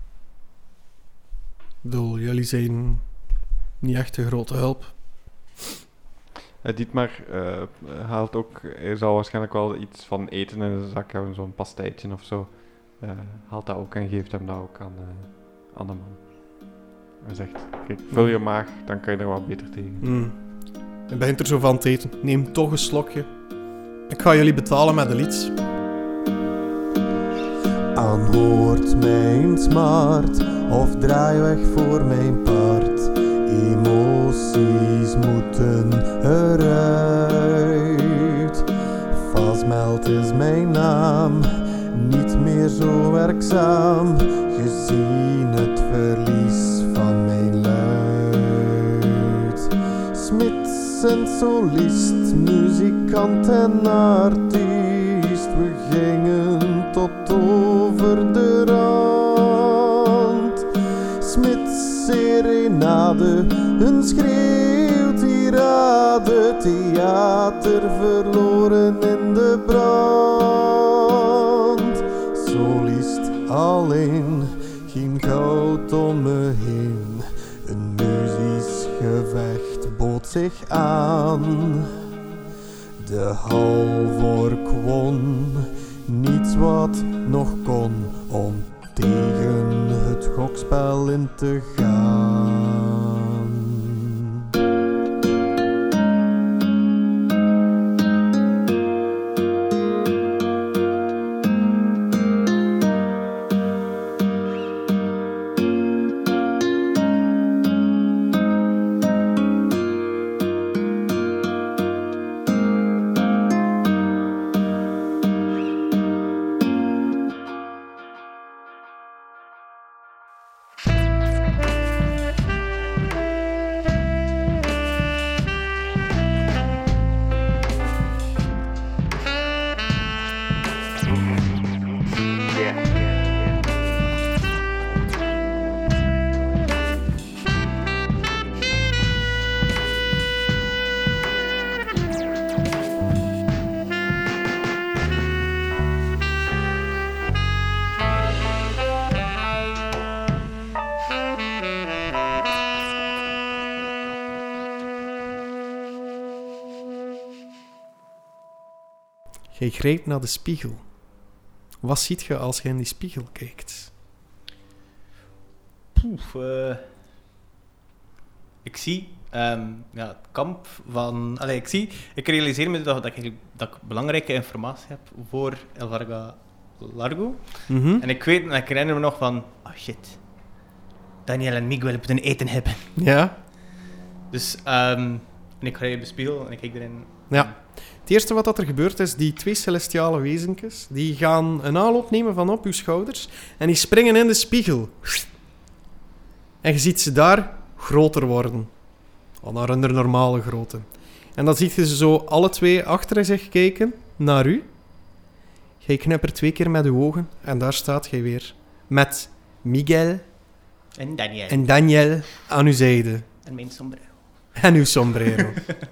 bedoel, jullie zijn niet echt een grote hulp. Uh, Dietmar uh, haalt ook... Hij zal waarschijnlijk wel iets van eten in zijn zak hebben, zo'n pastijtje of zo. Uh, haalt dat ook en geeft hem dat ook aan, uh, aan de man. Hij zegt, kijk, vul je maag, dan kan je er wat beter tegen. Mm. Je begint er zo van te eten. Neem toch een slokje. Ik ga jullie betalen met de lieds. Aanhoort mijn smart of draai weg voor mijn paard. Emoties moeten eruit. Fasmeld is mijn naam, niet meer zo werkzaam, gezien het verlies van mijn luid. Smits en solist, muzikant en artiest, we gingen tot over de rand. Smits serenade, een schreeuwtirade, theater verloren in de brand. Solist alleen, geen goud om me heen, een muzisch gevecht bood zich aan. De hal voorkwon, niets wat nog kon om tegen het gokspel in te gaan. Jij grijpt naar de spiegel. Wat ziet je als je in die spiegel kijkt? Poef, eh. Ik zie um, ja, het kamp van... Allee, ik zie... Ik realiseer me dat, dat, ik, dat ik belangrijke informatie heb voor El Varga Largo. Mhm. En ik weet, en ik herinner me nog van... Oh shit. Daniel en Miguel moeten eten hebben. Ja. Dus, um, en ik ga even spiegel en ik kijk erin. Ja. Het eerste wat dat er gebeurt is, die twee celestiale wezentjes, die gaan een aanloop nemen van op uw schouders en die springen in de spiegel. En je ziet ze daar groter worden. Al naar hun normale grootte. En dan zie je ze zo alle twee achter zich kijken, naar u. Jij knippert twee keer met uw ogen en daar staat jij weer. Met Miguel En Daniel. en Daniel aan uw zijde. En mijn sombrero. En uw sombrero.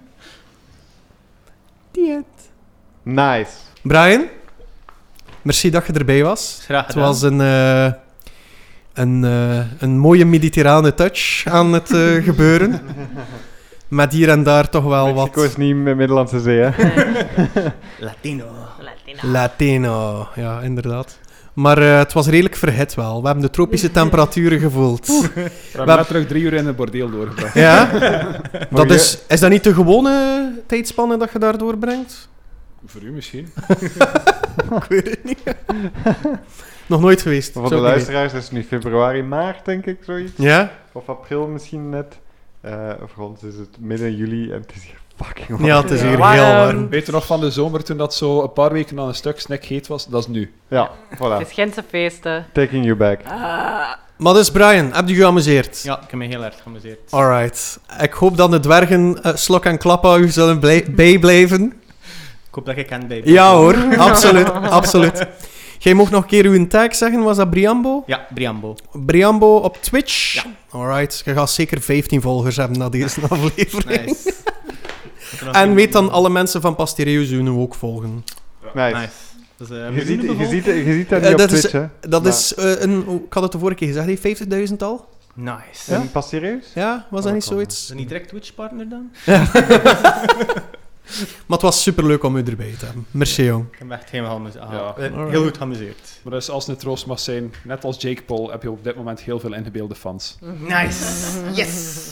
Die het. Nice. Brian, merci dat je erbij was. Graag Het gedaan. was een, uh, een, uh, een mooie mediterrane touch aan het uh, gebeuren. Met hier en daar toch wel Mexico wat... is niet met Middellandse Zee, hè? Latino. Latina. Latino, ja, inderdaad. Maar uh, het was redelijk verhit wel. We hebben de tropische temperaturen gevoeld. We hebben net terug drie uur in het bordeel doorgebracht. Ja? Dat is, is dat niet de gewone tijdspanne dat je daar doorbrengt? Voor u misschien. Ik weet het niet. Nog nooit geweest. Maar voor Zou de ik niet luisteraars is het nu februari, maart, denk ik, zoiets. weten. Ja? Of april misschien net. Uh, voor ons is het midden juli en het is hier fucking warm. Ja, het is hier Ja. heel Warm. warm. Weet je nog van de zomer toen dat zo een paar weken aan een stuk snikheet was? Dat is nu. Ja, voilà. Het is Gentse feesten. Taking you back. Maar dus Brian, heb je je geamuseerd? Ja, ik heb me heel erg geamuseerd. Alright. Ik hoop dat de dwergen uh, slok en klappa u zullen blij- bijblijven. Ik hoop dat je kent bij. Ja hoor, absoluut, absoluut. Jij mocht nog een keer uw tag zeggen, was dat Briambo? Ja, Briambo. Briambo op Twitch? Ja. Alright, je gaat zeker vijftien volgers hebben na deze aflevering. Nice. En weet dan alle mensen van Pastereus u nu ook volgen. Nice. Nice. Dus, uh, Je, ziet, je, ziet, je ziet dat Eh, niet dat op is- Twitch, hè? Dat Maar- is uh, een... oh, ik had het de vorige keer gezegd, hè, vijftigduizend al? Nice. Ja? En pas serieus? Ja, was dat Oh, niet kan. zoiets? Is dat niet direct Twitch-partner dan? Maar het was superleuk om u erbij te hebben. Merci, jong. Ik heb me echt helemaal geamuseerd. Ah, Ja. eh, Alright. heel goed geamuseerd. Maar dus als het een troost mag zijn, net als Jake Paul, heb je op dit moment heel veel ingebeelde fans. Nice. Yes.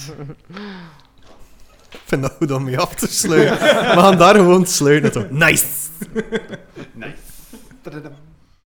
Ik vind dat goed om mee af te sluiten. We gaan daar gewoon sluiten. Toch? Nice! Nice.